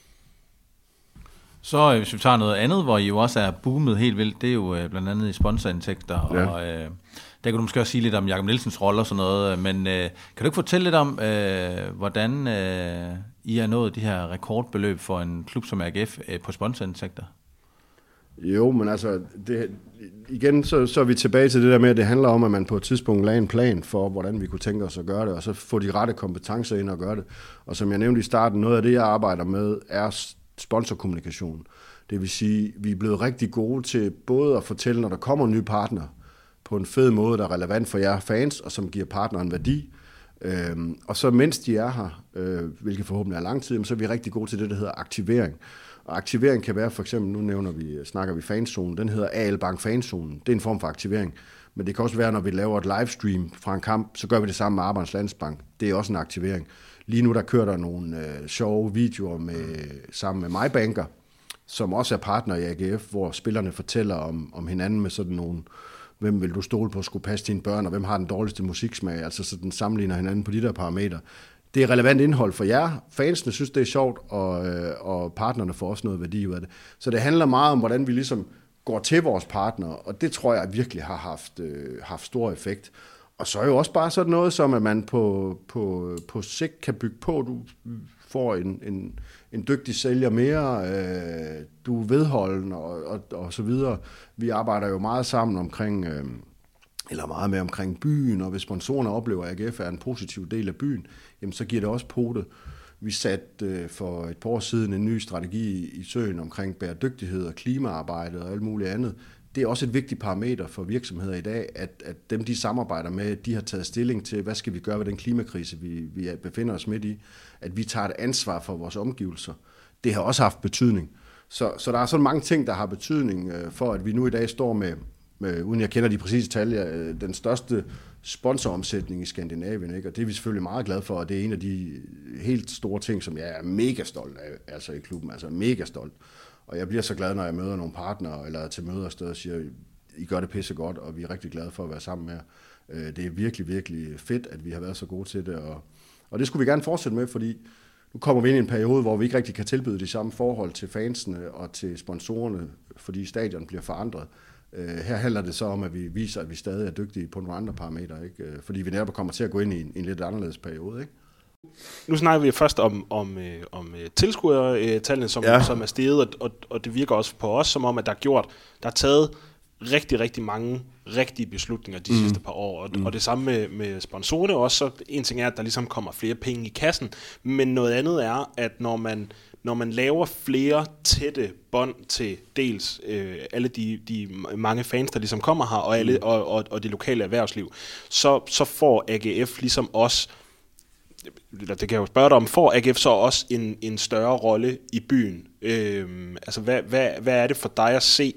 Så hvis vi tager noget andet, hvor I jo også er boomet helt vildt, det er jo øh, blandt andet i sponsorindtægter, Ja. og øh, der kan du måske også sige lidt om Jakob Nielsens rolle og sådan noget, men øh, kan du ikke fortælle lidt om, øh, hvordan øh, I har nået de her rekordbeløb for en klub som A G F øh, på sponsorindtægter? Jo, men altså, det, igen, så, så er vi tilbage til det der med, at det handler om, at man på et tidspunkt lagde en plan for, hvordan vi kunne tænke os at gøre det, og så få de rette kompetencer ind og gøre det. Og som jeg nævnte i starten, noget af det, jeg arbejder med, er sponsorkommunikation. Det vil sige, vi er blevet rigtig gode til både at fortælle, når der kommer nye partner, på en fed måde, der er relevant for jer fans, og som giver partneren værdi. Øhm, og så mens de er her, øh, hvilket forhåbentlig er lang tid, så er vi rigtig gode til det, der hedder aktivering. Og aktivering kan være, for eksempel, nu nævner vi, snakker vi fanzonen, den hedder A L Bank Fanzonen. Det er en form for aktivering. Men det kan også være, når vi laver et livestream fra en kamp, så gør vi det samme med Arbejdernes Landsbank. Det er også en aktivering. Lige nu der kører der nogle øh, sjove videoer med, sammen med MyBanker, som også er partner i A G F, hvor spillerne fortæller om, om hinanden med sådan nogle, hvem vil du stole på at skulle passe dine børn, og hvem har den dårligste musiksmag, altså sådan sammenligner hinanden på de der parametre. Det er relevant indhold for jer. Fansene synes, det er sjovt, og, øh, og partnerne får også noget værdi ud af det. Så det handler meget om, hvordan vi ligesom går til vores partnere, og det tror jeg virkelig har haft, øh, haft stor effekt. Og så er jo også bare sådan noget som, at man på, på, på sigt kan bygge på, du får en, en, en dygtig sælger mere, øh, du er vedholdende og, og, og så videre. Vi arbejder jo meget sammen omkring, øh, eller meget med omkring byen, og hvis sponsorerne oplever, at A G F er en positiv del af byen, jamen så giver det også pote. Vi satte øh, for et par år siden en ny strategi i, i søen omkring bæredygtighed og klimaarbejde og alt muligt andet. Det er også et vigtigt parameter for virksomheder i dag, at, at dem, de samarbejder med, de har taget stilling til, hvad skal vi gøre ved den klimakrise, vi, vi befinder os midt i. At vi tager et ansvar for vores omgivelser. Det har også haft betydning. Så, så der er sådan mange ting, der har betydning for, at vi nu i dag står med, med uden jeg kender de præcise tal, den største sponsoromsætning i Skandinavien. Ikke? Og det er vi selvfølgelig meget glade for, og det er en af de helt store ting, som jeg er mega stolt af, altså i klubben. Altså mega stolt. Og jeg bliver så glad, når jeg møder nogle partnere, eller til møder og steder, og siger, I gør det pisse godt, og vi er rigtig glade for at være sammen med jer. Det er virkelig, virkelig fedt, at vi har været så gode til det, og, og det skulle vi gerne fortsætte med, fordi nu kommer vi ind i en periode, hvor vi ikke rigtig kan tilbyde de samme forhold til fansene og til sponsorerne, fordi stadion bliver forandret. Her handler det så om, at vi viser, at vi stadig er dygtige på nogle andre parametre, ikke? Fordi vi netop kommer til at gå ind i en, en lidt anderledes periode, ikke? Nu snakker vi først om, om, om tilskuertallene, som, ja. som er steget, og, og det virker også på os som om, at der er gjort, der er taget rigtig, rigtig mange rigtige beslutninger de mm. sidste par år, og, mm. og det samme med, med sponsorerne også. Så en ting er, at der ligesom kommer flere penge i kassen, men noget andet er, at når man Når man laver flere tætte bånd til dels øh, alle de, de mange fans, der ligesom kommer her, og, alle, og, og, og det lokale erhvervsliv, så, så får A G F ligesom også, det kan jeg jo spørge dig om, får A G F så også en, en større rolle i byen? Øh, altså, hvad, hvad, hvad er det for dig at se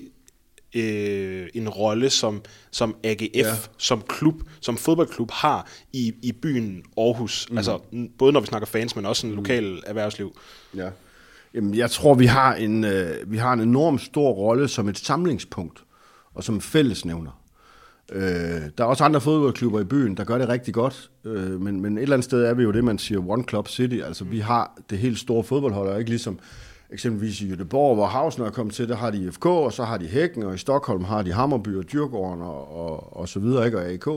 øh, en rolle, som, som A G F, ja. som klub, som fodboldklub har i, i byen Aarhus? Mm. Altså, både når vi snakker fans, men også en lokal erhvervsliv. Ja. Jamen, jeg tror, vi har en øh, vi har en enorm stor rolle som et samlingspunkt og som fællesnævner. Øh, der er også andre fodboldklubber i byen, der gør det rigtig godt, øh, men, men et eller andet sted er vi jo det, man siger One Club City. Altså, vi har det helt store fodboldhold, og ikke ligesom eksempelvis i Göteborg, hvor Hausen er kommet til, der har de I F K, og så har de Hækken, og i Stockholm har de Hammarby og Djurgården og, og, og så videre, ikke? Og A I K.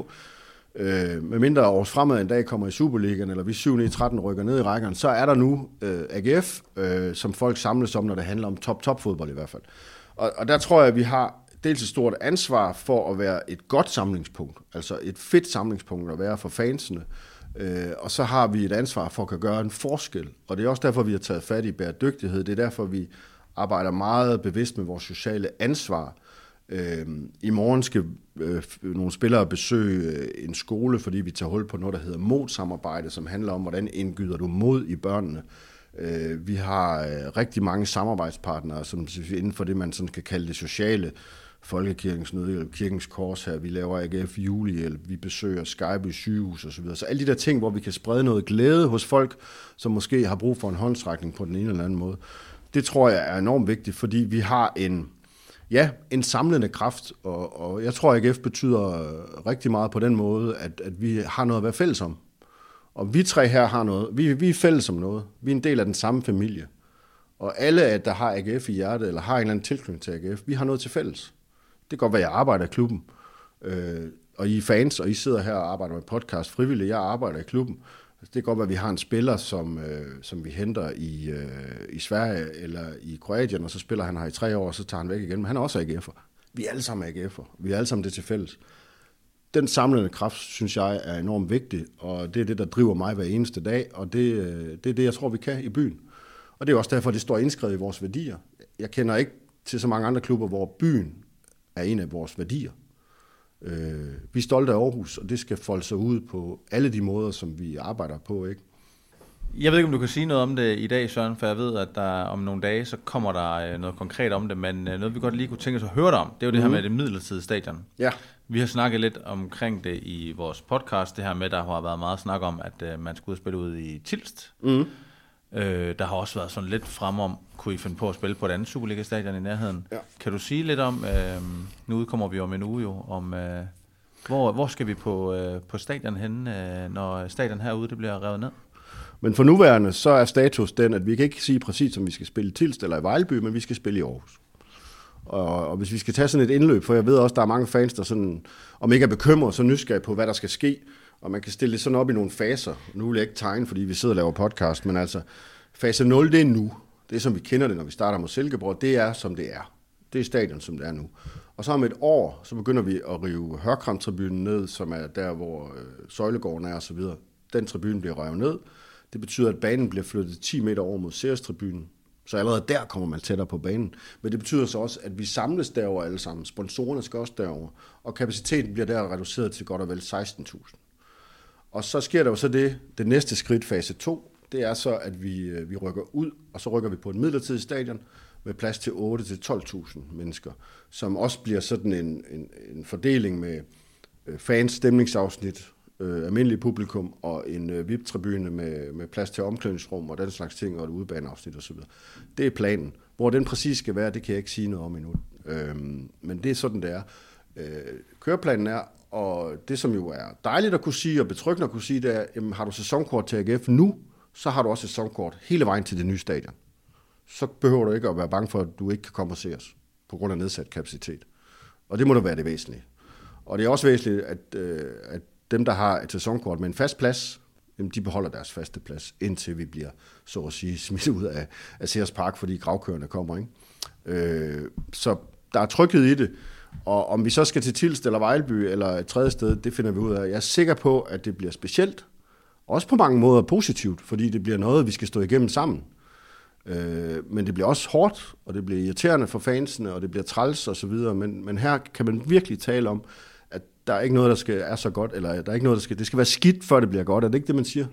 Øh, med mindre års fremad en dag kommer i Superligaen, eller vi syv ni tretten rykker ned i rækkerne, så er der nu øh, A G F, øh, som folk samles om, når det handler om top-top-fodbold i hvert fald. Og, og der tror jeg, at vi har dels et stort ansvar for at være et godt samlingspunkt, altså et fedt samlingspunkt at være for fansene, øh, og så har vi et ansvar for at kunne gøre en forskel. Og det er også derfor, vi har taget fat i bæredygtighed. Det er derfor, vi arbejder meget bevidst med vores sociale ansvar. Øh, I morgen skal øh, nogle spillere besøge øh, en skole, fordi vi tager hul på noget, der hedder modsamarbejde, som handler om, hvordan indgyder du mod i børnene. Øh, vi har øh, rigtig mange samarbejdspartnere, som inden for det, man sådan kan kalde det sociale, Folkekirkens Nødhjælp, Kirkens Kors her, vi laver A G F julehjælp, vi besøger Skyby sygehus osv. Så alle de der ting, hvor vi kan sprede noget glæde hos folk, som måske har brug for en håndsrækning på den ene eller anden måde, det tror jeg er enormt vigtigt, fordi vi har en Ja, en samlende kraft, og, og jeg tror, at A G F betyder rigtig meget på den måde, at, at vi har noget at være fælles om. Og vi tre her har noget. Vi, vi er fælles om noget. Vi er en del af den samme familie. Og alle, der har A G F i hjertet, eller har en eller anden tilknytning til A G F, vi har noget til fælles. Det kan godt være, at jeg arbejder i klubben, øh, og I er fans, og I sidder her og arbejder med podcast frivilligt. Jeg arbejder i klubben. Det kan godt være, at vi har en spiller, som, øh, som vi henter i, øh, i Sverige eller i Kroatien, og så spiller han her i tre år, og så tager han væk igen. Men han er også A G F'er. Vi er alle sammen A G F'er. Vi er alle sammen det til fælles. Den samlende kraft, synes jeg, er enormt vigtig, og det er det, der driver mig hver eneste dag, og det, øh, det er det, jeg tror, vi kan i byen. Og det er også derfor, det står indskrevet i vores værdier. Jeg kender ikke til så mange andre klubber, hvor byen er en af vores værdier. Øh, vi er stolte af Aarhus, og det skal folde sig ud på alle de måder, som vi arbejder på, ikke? Jeg ved ikke, om du kan sige noget om det i dag, Søren, for jeg ved, at der om nogle dage, så kommer der noget konkret om det, men noget, vi godt lige kunne tænke os at høre dig om, det er jo det mm-hmm. her med det midlertidige stadion. Ja. Vi har snakket lidt omkring det i vores podcast, det her med, der har været meget snak om, at man skulle spille ud i Tilst. Mm. Øh, der har også været sådan lidt frem om, kunne I finde på at spille på et andet Superliga-stadion i nærheden? Ja. Kan du sige lidt om, øh, nu udkommer vi om en uge jo, om øh, hvor, hvor skal vi på, øh, på stadion henne, øh, når stadion herude det bliver revet ned? Men for nuværende, så er status den, at vi kan ikke sige præcis, om vi skal spille i Tilst eller i Vejleby, men vi skal spille i Aarhus. Og, og hvis vi skal tage sådan et indløb, for jeg ved også, der er mange fans, der sådan, om ikke er bekymret, så nysgerrige på, hvad der skal ske, og man kan stille det sådan op i nogle faser. Nu vil jeg ikke tegne, fordi vi sidder og laver podcast, men altså, fase nul, det er nu. Det er, som vi kender det, når vi starter mod Silkeborg. Det er, som det er. Det er stadion, som det er nu. Og så om et år, så begynder vi at rive Hørkram-tribunen ned, som er der, hvor øh, Søjlegården er og så videre. Den tribune bliver revet ned. Det betyder, at banen bliver flyttet ti meter over mod Ceres-tribunen. Så allerede der kommer man tættere på banen. Men det betyder så også, at vi samles derover alle sammen. Sponsorerne skal også derover. Og kapaciteten bliver der reduceret til godt og vel seksten tusind. Og så sker der jo så det, det næste skridt, fase to, det er så, at vi, vi rykker ud, og så rykker vi på et midlertidigt stadion med plads til otte til tolv tusind mennesker, som også bliver sådan en, en, en fordeling med fans, stemningsafsnit, øh, almindelig publikum og en øh, V I P-tribune med, med plads til omklædningsrum og den slags ting og et udebaneafsnit osv. Det er planen. Hvor den præcis skal være, det kan jeg ikke sige noget om endnu. Øhm, men det er sådan, det er. Øh, køreplanen er, og det som jo er dejligt at kunne sige og betryggende at kunne sige, det er, jamen, har du sæsonkort til A G F nu, så har du også et sæsonkort hele vejen til det nye stadion. Så behøver du ikke at være bange for, at du ikke kan komme og se os, på grund af nedsat kapacitet. Og det må da være det væsentlige. Og det er også væsentligt, at, øh, at dem, der har et sæsonkort med en fast plads, jamen, de beholder deres faste plads, indtil vi bliver, så at sige, smidt ud af, af Sears Park, fordi gravkørerne kommer, ikke? Øh, så der er tryghed i det, og om vi så skal til Tilst eller Vejlby eller et tredje sted, det finder vi ud af. Jeg er sikker på, at det bliver specielt, også på mange måder positivt, fordi det bliver noget, vi skal stå igennem sammen. Øh, men det bliver også hårdt, og det bliver irriterende for fansene, og det bliver træls og så videre, men, men her kan man virkelig tale om, at der er ikke noget, der skal er så godt, eller der er ikke noget, der skal, det skal være skidt, før det bliver godt. Er det ikke det, man siger?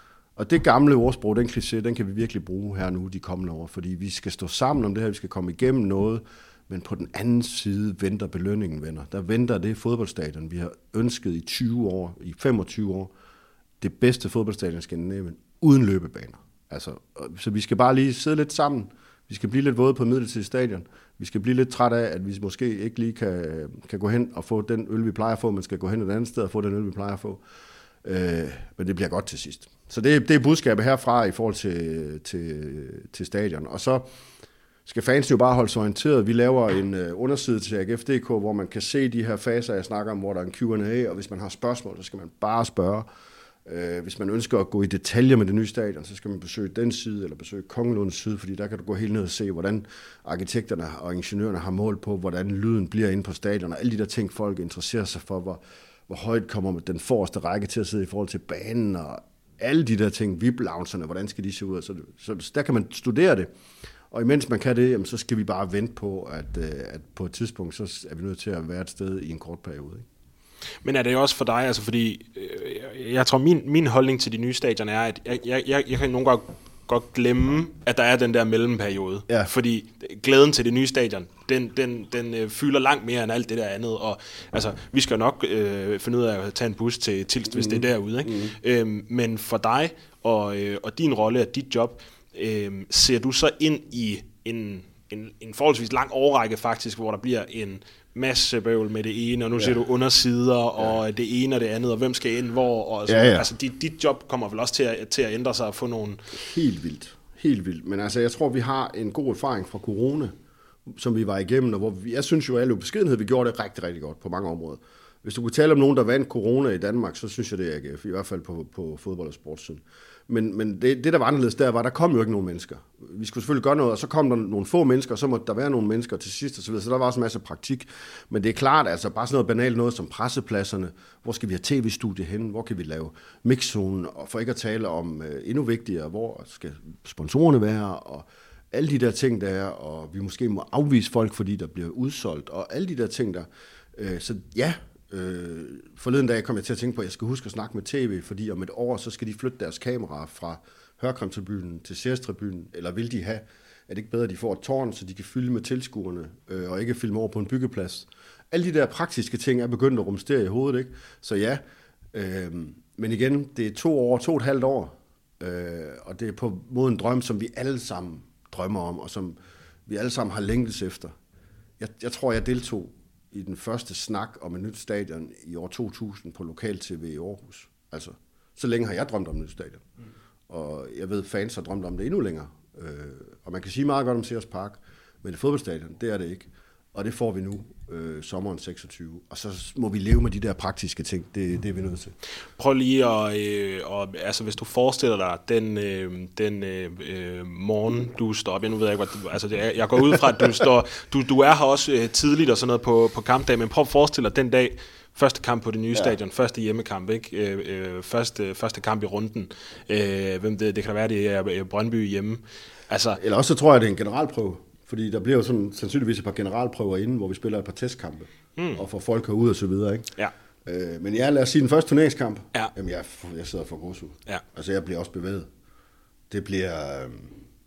Og det gamle ordsprog, den kliché, den kan vi virkelig bruge her nu de kommende år, fordi vi skal stå sammen om det her, vi skal komme igennem noget, men på den anden side venter belønningen, venner. Der venter det fodboldstadion, vi har ønsket i tyve år, i femogtyve år, det bedste fodboldstadion i Skandinavien, uden løbebaner. Altså, så vi skal bare lige sidde lidt sammen, vi skal blive lidt våde på midlertidigt stadion, vi skal blive lidt træt af, at vi måske ikke lige kan, kan gå hen og få den øl, vi plejer at få, men skal gå hen et andet sted og få den øl, vi plejer at få. Øh, men det bliver godt til sidst. Så det, det er budskabet herfra i forhold til, til, til stadion. Og så skal fans jo bare holde sig orienteret. Vi laver en uh, underside til A G F punktum d k, hvor man kan se de her faser, jeg snakker om, hvor der er en Q and A, og hvis man har spørgsmål, så skal man bare spørge. Uh, hvis man ønsker at gå i detaljer med det nye stadion, så skal man besøge den side, eller besøge Kongelunds side, fordi der kan du gå helt ned og se, hvordan arkitekterne og ingeniørerne har målt på, hvordan lyden bliver inde på stadion, og alle de der ting, folk interesserer sig for, hvor, hvor højt kommer den forreste række til at sidde i forhold til banen, og alle de der ting, V I P-loungerne, hvordan skal de se ud? Så, så der kan man studere det. Og imens man kan det, jamen, så skal vi bare vente på, at, at på et tidspunkt, så er vi nødt til at være et sted i en kort periode. Ikke? Men er det også for dig, altså fordi, øh, jeg tror, min, min holdning til de nye stadion er, at jeg, jeg, jeg, jeg kan nogle gange godt glemme, at der er den der mellemperiode. Ja. Fordi glæden til det nye stadion, den, den, den øh, fylder langt mere end alt det der andet. Og altså, vi skal nok øh, finde ud af at tage en bus til Tilst, hvis mm-hmm. det er derude. Ikke? Mm-hmm. Øhm, men for dig og, øh, og din rolle og dit job, øh, ser du så ind i en, en, en forholdsvis lang årrække faktisk, hvor der bliver en masse bøvl med det ene, og nu ja. ser du undersider, og ja. det ene og det andet, og hvem skal ind hvor, og så, ja, ja. altså dit, dit job kommer vel også til at, til at ændre sig og få nogle... Helt vildt, helt vildt, men altså jeg tror, vi har en god erfaring fra corona, som vi var igennem, og hvor vi, jeg synes jo, at alle beskedenhed, vi gjorde det rigtig, rigtig godt på mange områder. Hvis du kunne tale om nogen, der vandt corona i Danmark, så synes jeg, det er A G F, i hvert fald på, på fodbold- og sportssiden. Men, men det, det, der var anderledes der, var, der kom jo ikke nogen mennesker. Vi skulle selvfølgelig gøre noget, og så kom der nogle få mennesker, og så måtte der være nogle mennesker til sidst, og så videre. Så der var også en masse praktik. Men det er klart, altså bare sådan noget banalt noget som pressepladserne. Hvor skal vi have tv-studie henne? Hvor kan vi lave mixzonen? Og for ikke at tale om øh, endnu vigtigere, hvor skal sponsorerne være? Og alle de der ting, der er, og vi måske må afvise folk, fordi der bliver udsolgt, og alle de der ting der. Øh, så ja, Øh, forleden dag kom jeg til at tænke på, at jeg skal huske at snakke med tv, fordi om et år, så skal de flytte deres kameraer fra Hørkram-tribunen til Sears-tribunen, eller vil de have, er det ikke bedre, at de får et tårn, så de kan filme tilskuerne, øh, og ikke filme over på en byggeplads. Alle de der praktiske ting er begyndt at rumstere i hovedet, ikke? Så ja, øh, men igen, det er to år, to og et halvt år, øh, og det er på mod en drøm, som vi alle sammen drømmer om, og som vi alle sammen har længtes efter. Jeg, jeg tror, jeg deltog i den første snak om et nyt stadion i år to tusind på lokal-tv i Aarhus. Altså, så længe har jeg drømt om et nyt stadion. Mm. Og jeg ved, fans har drømt om det endnu længere. Øh, og man kan sige meget godt om Sears Park, men det fodboldstadion, det er det ikke. Og det får vi nu øh, sommeren seksogtyve. Og så må vi leve med de der praktiske ting. Det, det er vi nødt til. Prøv lige at, øh, og, altså hvis du forestiller dig den, øh, den øh, morgen, du står op. Jeg nu ved jeg ikke, hvad, altså det er, jeg går ud fra, at du står, du, du er her også øh, tidligt og sådan noget på, på kampdag, men prøv at forestille dig den dag, første kamp på det nye ja. stadion, første hjemmekamp, ikke? Øh, øh, første, første kamp i runden. Øh, hvem det, det kan da være, det er Brøndby hjemme. Altså, eller også så tror jeg, det er en generalprøve. Fordi der bliver jo sådan, sandsynligvis et par generalprøver inden, hvor vi spiller et par testkampe, mm. og får folk herud og så videre, ikke? Ja. Øh, men ja, lad os sige den første turneringskamp. Ja. Jamen, jeg, jeg sidder for gåsehud. Ja. Altså, jeg bliver også bevæget. Det bliver... Øh,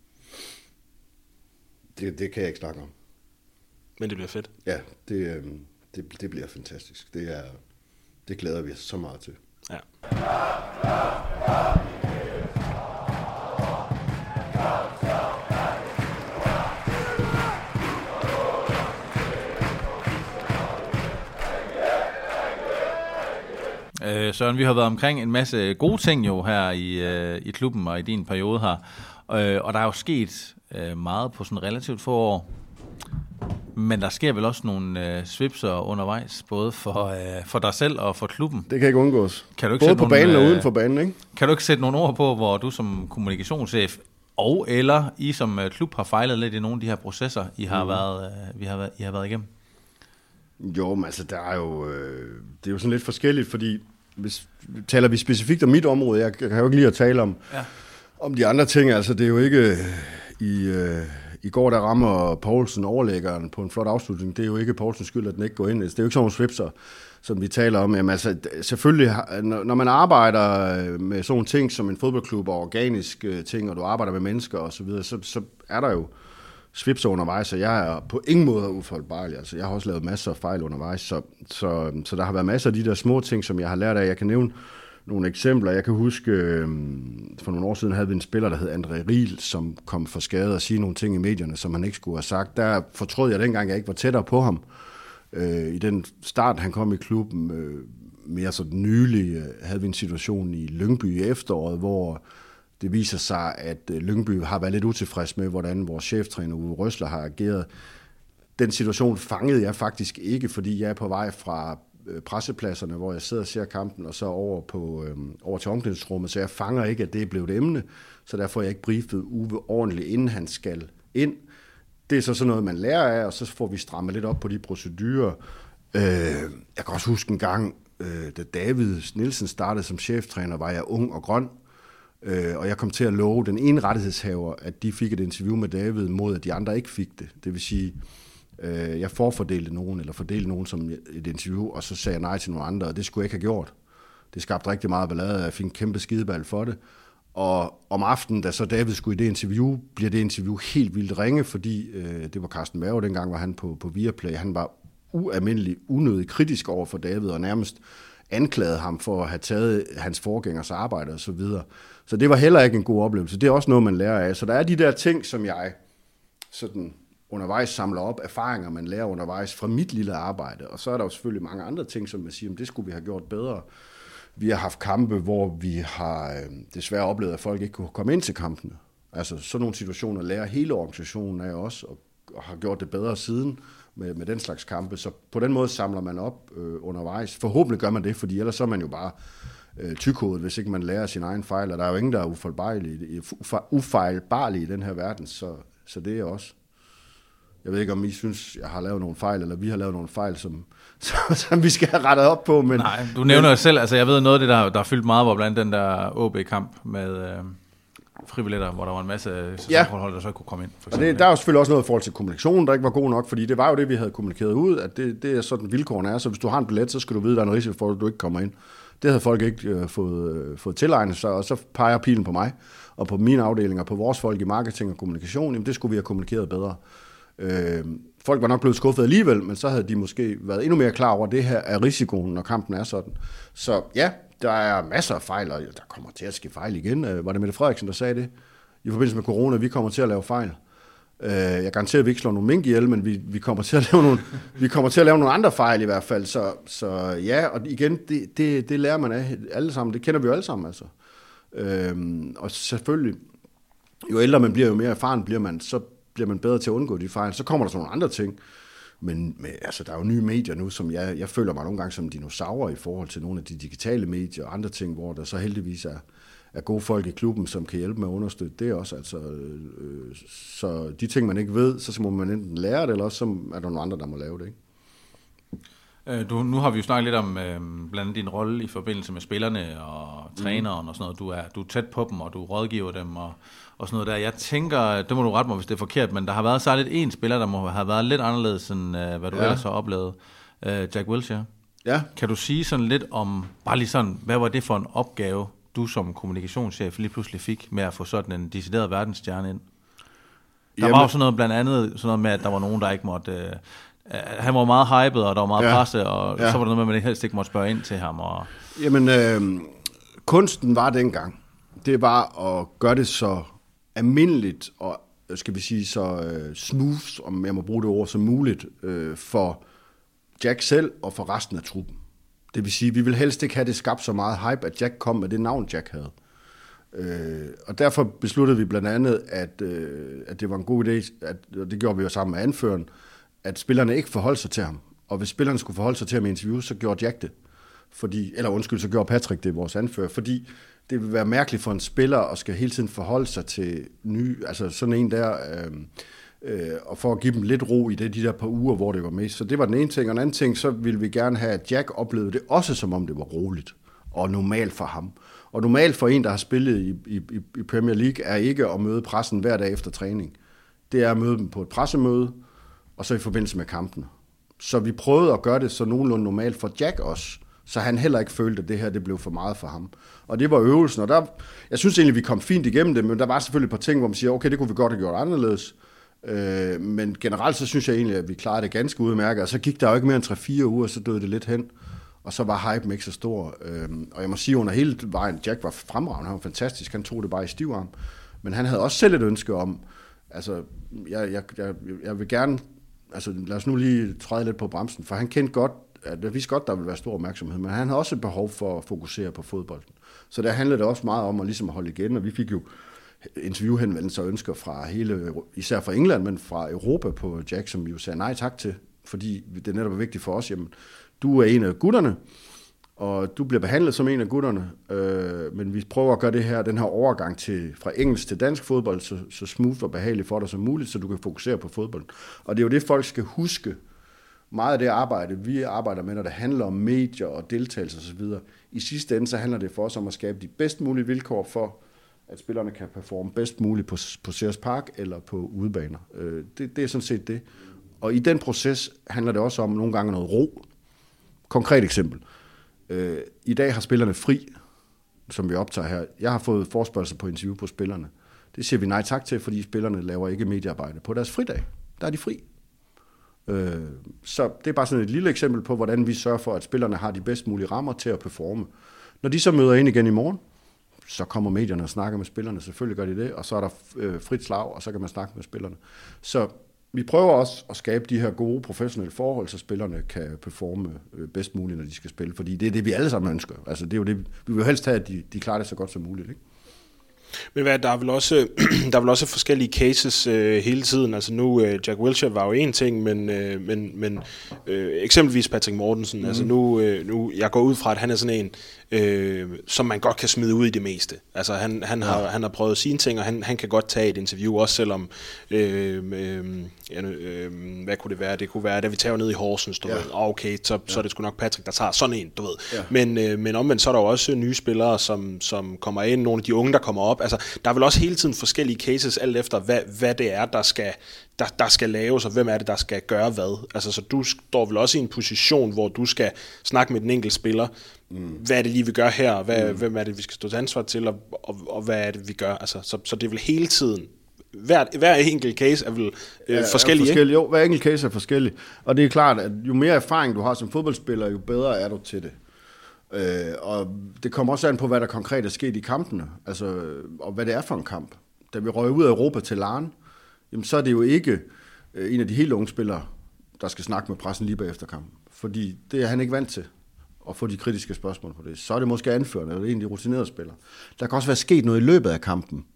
det, det kan jeg ikke snakke om. Men det bliver fedt. Ja, det, øh, det, det bliver fantastisk. Det, er, det glæder vi os så meget til. Ja. Søren, vi har været omkring en masse gode ting jo her i, i klubben og i din periode her. Og der er jo sket meget på sådan relativt få år. Men der sker vel også nogle øh, svipser undervejs, både for, øh, for dig selv og for klubben. Det kan ikke undgås. Kan du ikke både på nogle, banen og øh, uden for banen, ikke? Kan du ikke sætte nogle ord på, hvor du som kommunikationschef og eller I som øh, klub har fejlet lidt i nogle af de her processer, I har, mm. været, øh, vi har, været, I har været igennem? Jo, men altså, der er jo, øh, det er jo sådan lidt forskelligt, fordi hvis taler vi specifikt om mit område, jeg, jeg kan jo ikke lide at tale om, ja. om de andre ting, altså det er jo ikke øh, i... Øh, I går der rammer Poulsen overlæggeren på en flot afslutning. Det er jo ikke Poulsens skyld, at den ikke går ind. Det er jo ikke sådan nogle svipser, som vi taler om. Jamen, altså, selvfølgelig, når man arbejder med sådan nogle ting som en fodboldklub og organiske ting, og du arbejder med mennesker og så videre, så, så er der jo svipser undervejs, og jeg er på ingen måde uforholdbarlig. Altså, jeg har også lavet masser af fejl undervejs, så, så, så der har været masser af de der små ting, som jeg har lært af. Jeg kan nævne nogle eksempler. Jeg kan huske, øh, for nogle år siden havde vi en spiller, der hed André Riel, som kom for skade og sige nogle ting i medierne, som han ikke skulle have sagt. Der fortrød jeg dengang, jeg ikke var tættere på ham. Øh, I den start, han kom i klubben, øh, mere sådan nylig, øh, havde vi en situation i Lyngby i efteråret, hvor det viser sig, at øh, Lyngby har været lidt utilfreds med, hvordan vores cheftræner Uwe Røsler har ageret. Den situation fangede jeg faktisk ikke, fordi jeg er på vej fra pressepladserne, hvor jeg sidder og ser kampen, og så over, på, øh, over til omklædningsrummet, så jeg fanger ikke, at det er blevet et emne, så derfor er jeg ikke briefet Uwe ordentligt, inden han skal ind. Det er så sådan noget, man lærer af, og så får vi strammet lidt op på de procedurer. Øh, jeg kan også huske en gang, øh, da David Nielsen startede som cheftræner, var jeg ung og grøn, øh, og jeg kom til at love den ene rettighedshaver, at de fik et interview med David, mod at de andre ikke fik det. Det vil sige, jeg forfordelte nogen, eller fordelte nogen som et interview, og så sagde jeg nej til nogle andre, og det skulle jeg ikke have gjort. Det skabte rigtig meget ballade, og jeg fik en kæmpe skideball for det. Og om aftenen, da så David skulle i det interview, bliver det interview helt vildt ringe, fordi øh, det var Carsten Werge, dengang var han på, på Viaplay. Han var ualmindelig, unødig kritisk over for David, og nærmest anklagede ham for at have taget hans forgængers arbejde og så videre. Så det var heller ikke en god oplevelse. Det er også noget, man lærer af. Så der er de der ting, som jeg sådan undervejs samler op, erfaringer, man lærer undervejs fra mit lille arbejde. Og så er der jo selvfølgelig mange andre ting, som man siger, om det skulle vi have gjort bedre. Vi har haft kampe, hvor vi har øh, desværre oplevet, at folk ikke kunne komme ind til kampene. Altså sådan nogle situationer lærer hele organisationen af os, og, og har gjort det bedre siden med, med den slags kampe. Så på den måde samler man op øh, undervejs. Forhåbentlig gør man det, fordi ellers så er man jo bare øh, tykhovedet, hvis ikke man lærer sin egen fejl. Og der er jo ingen, der er ufejlbarlige, ufejlbarlige i den her verden, så, så det er også. Jeg ved ikke, om I synes, jeg har lavet nogle fejl, eller vi har lavet nogle fejl, som, som vi skal have rettet op på. Men, Nej, du nævner jo selv, altså jeg ved noget af det, der, der har fyldt meget, hvor blandt den der O B-kamp med øh, fribilletter, hvor der var en masse sæsonhold, ja. der så ikke kunne komme ind. For og det, der er jo selvfølgelig også noget i forhold til kommunikationen, der ikke var god nok, fordi det var jo det, vi havde kommunikeret ud, at det, det er sådan vilkårene er, så hvis du har en billet, så skal du vide, at der er en risiko for, at du ikke kommer ind. Det havde folk ikke øh, fået, øh, fået tilegnet sig, og så peger pilen på mig, og på mine afdelinger, på vores folk i marketing og kommunikation, jamen det skulle vi have kommunikeret bedre. Øh, folk var nok blevet skuffet alligevel, men så havde de måske været endnu mere klar over, at det her er risikoen, når kampen er sådan. Så ja, der er masser af fejl, og der kommer til at ske fejl igen. Øh, var det Mette Frederiksen, der sagde det? I forbindelse med corona, vi kommer til at lave fejl. Øh, jeg garanterer, at vi ikke slår nogle mink ihjel, men vi, vi, kommer til at lave nogle, vi kommer til at lave nogle andre fejl i hvert fald. Så, så ja, og igen, det, det, det lærer man af alle sammen. Det kender vi jo alle sammen, altså. Øh, og selvfølgelig, jo ældre man bliver, jo mere erfaren bliver man, så bliver man bedre til at undgå de fejl. Så kommer der sådan nogle andre ting. Men med, altså, der er jo nye medier nu, som jeg, jeg føler mig nogle gange som dinosaurer i forhold til nogle af de digitale medier og andre ting, hvor der så heldigvis er, er gode folk i klubben, som kan hjælpe med at understøtte det også. Altså, øh, så de ting, man ikke ved, så må man enten lære det, eller også så er der nogle andre, der må lave det, ikke? Du, nu har vi jo snakket lidt om øh, blandt andet din rolle i forbindelse med spillerne og træneren mm. og sådan noget. Du er, du er tæt på dem, og du rådgiver dem og, og sådan noget der. Jeg tænker, det må du rette mig, hvis det er forkert, men der har været særligt en spiller, der må have været lidt anderledes, end øh, hvad du ja. ellers har oplevet. Øh, Jack Wilshere. Ja. Kan du sige sådan lidt om, bare lige sådan, hvad var det for en opgave, du som kommunikationschef lige pludselig fik med at få sådan en decideret verdensstjerne ind? Der Jamen. var jo sådan noget blandt andet, sådan noget med, at der var nogen, der ikke måtte... Øh, han var meget hyped, og der var meget ja. presse, og ja. så var der noget med, at man helst ikke måtte spørge ind til ham. Og... Jamen, øh, kunsten var dengang, det var at gøre det så almindeligt, og skal vi sige så øh, smooth, om jeg må bruge det ord, som muligt, øh, for Jack selv og for resten af truppen. Det vil sige, at vi vil helst ikke have det skabt så meget hype, at Jack kom med det navn, Jack havde. Øh, og derfor besluttede vi blandt andet, at, øh, at det var en god idé, at, og det gjorde vi jo sammen med anføreren, at spillerne ikke forholdt sig til ham. Og hvis spillerne skulle forholde sig til ham i interview, så gjorde Jack det. Fordi, eller undskyld, så gjorde Patrick det, vores anfører. Fordi det vil være mærkeligt for en spiller at skal hele tiden forholde sig til ny, altså sådan en der, øh, øh, og for at give dem lidt ro i det, de der par uger, hvor det var mest. Så det var den ene ting. Og den anden ting, så ville vi gerne have, at Jack oplevede det også, som om det var roligt og normalt for ham. Og normalt for en, der har spillet i, i, i Premier League, er ikke at møde pressen hver dag efter træning. Det er at møde dem på et pressemøde, og så i forbindelse med kampen. Så vi prøvede at gøre det så nogenlunde normalt for Jack også, så han heller ikke følte, at det her det blev for meget for ham. Og det var øvelsen, og der, jeg synes egentlig, vi kom fint igennem det, men der var selvfølgelig et par ting, hvor man siger, okay, det kunne vi godt have gjort anderledes. Øh, men generelt så synes jeg egentlig, at vi klarede det ganske udmærket, og så gik der jo ikke mere end tre fire uger, så døde det lidt hen. Og så var hypen ikke så stor. Øhm, og jeg må sige, under hele vejen, Jack var fremragende, han var fantastisk, han tog det bare i stivarm. Men han havde også selv et ønske om, altså, jeg, jeg, jeg, jeg vil gerne, altså lad os nu lige træde lidt på bremsen, for han kendte godt, at det vidste godt, der ville være stor opmærksomhed, men han havde også et behov for at fokusere på fodbolden. Så der handlede det også meget om at ligesom holde igen, og vi fik jo interviewhenvendelser og ønsker fra hele, især fra England, men fra Europa på Jack, som vi jo sagde nej tak til, fordi det netop er vigtigt for os, jamen, du er en af gutterne, og du bliver behandlet som en af gutterne, øh, men vi prøver at gøre det her, den her overgang til, fra engelsk til dansk fodbold, så, så smooth og behageligt for dig som muligt, så du kan fokusere på fodbold. Og det er jo det, folk skal huske. Meget af det arbejde, vi arbejder med, når det handler om medier og deltagelse osv., i sidste ende, så handler det for os om at skabe de bedst mulige vilkår for, at spillerne kan performe bedst muligt på, på Sears Park eller på udebaner. Øh, det, det er sådan set det. Og i den proces handler det også om nogle gange noget ro. Konkret eksempel. Øh, I dag har spillerne fri, som vi optager her. Jeg har fået forespørgsel på interview på spillerne. Det siger vi nej tak til, fordi spillerne laver ikke mediearbejde på deres fridag. Der er de fri. Øh, så det er bare sådan et lille eksempel på, hvordan vi sørger for, at spillerne har de bedst mulige rammer til at performe. Når de så møder ind igen i morgen, så kommer medierne og snakker med spillerne. Selvfølgelig gør de det, og så er der øh, frit slag, og så kan man snakke med spillerne. Så vi prøver også at skabe de her gode professionelle forhold, så spillerne kan performe bedst muligt, når de skal spille. Fordi det er det, vi alle sammen ønsker. Altså, det er jo det, vi vil helst have, at de, de klarer det så godt som muligt, ikke? Men hvad, der er vel også, der er vel også forskellige cases øh, hele tiden. Altså nu, øh, Jack Wilshere var jo en ting, men, øh, men, men øh, eksempelvis Patrick Mortensen. Mm. Altså nu, øh, nu, jeg går ud fra, at han er sådan en, øh, som man godt kan smide ud i det meste. Altså han, han, ja. har, han har prøvet sine ting, og han, han kan godt tage et interview, også selvom, øh, øh, øh, hvad kunne det være? Det kunne være, da vi tager ned i Horsens, du ja. ved, okay, så, ja. så er det sgu nok Patrick, der tager sådan en, du ved. Ja. Men, øh, men omvendt, så er der jo også nye spillere, som, som kommer ind, nogle af de unge, der kommer op. Altså, der er vel også hele tiden forskellige cases, alt efter, hvad, hvad det er, der skal, der, der skal laves, og hvem er det, der skal gøre hvad. Altså, så du står vel også i en position, hvor du skal snakke med den enkelte spiller. Mm. Hvad er det lige, vi gør her? Hvad, mm. Hvem er det, vi skal stå til ansvar til? Og, og, og hvad er det, vi gør? Altså, så, så det er vel hele tiden. Hver, hver enkelt case er vel øh, ja, forskellig, forskellig. Jo, hver enkelt case er forskellig. Og det er klart, at jo mere erfaring du har som fodboldspiller, jo bedre er du til det. Øh, og det kommer også an på, hvad der konkret er sket i kampene, altså, og hvad det er for en kamp. Da vi røg ud af Europa til Larn, jamen, så er det jo ikke øh, en af de helt unge spillere, der skal snakke med pressen lige bagefter kampen, fordi det er han ikke vant til at få de kritiske spørgsmål på det. Så er det måske anførende, eller en af de rutinerede spillere. Der kan også være sket noget i løbet af kampen.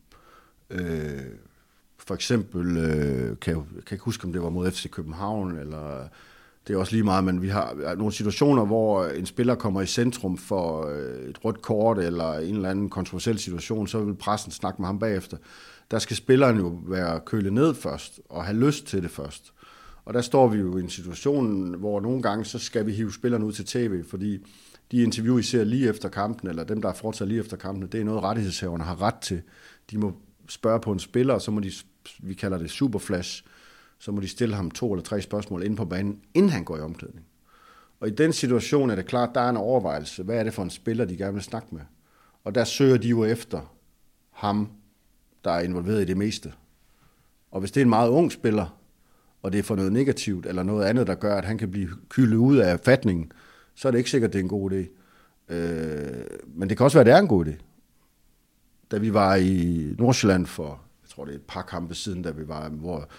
Øh, for eksempel, øh, kan jeg kan ikke huske, om det var mod F C København, eller... Det er også lige meget, men vi har nogle situationer, hvor en spiller kommer i centrum for et rødt kort eller en eller anden kontroversiel situation, så vil pressen snakke med ham bagefter. Der skal spilleren jo være kølet ned først og have lyst til det først. Og der står vi jo i en situation, hvor nogle gange så skal vi hive spillerne ud til tv, fordi de interview, I ser lige efter kampen, eller dem, der er fortsat lige efter kampen, det er noget, rettighedshaverne har ret til. De må spørge på en spiller, og så må de, vi kalder det superflash, så må de stille ham to eller tre spørgsmål inde på banen, inden han går i omklædning. Og i den situation er det klart, der er en overvejelse. Hvad er det for en spiller, de gerne vil snakke med? Og der søger de jo efter ham, der er involveret i det meste. Og hvis det er en meget ung spiller, og det er for noget negativt, eller noget andet, der gør, at han kan blive kylet ud af fatningen, så er det ikke sikkert, det er en god idé. Øh, men det kan også være, at det er en god idé. Da vi var i Nordsjælland for, jeg tror det er et par kampe siden, da vi var, hvor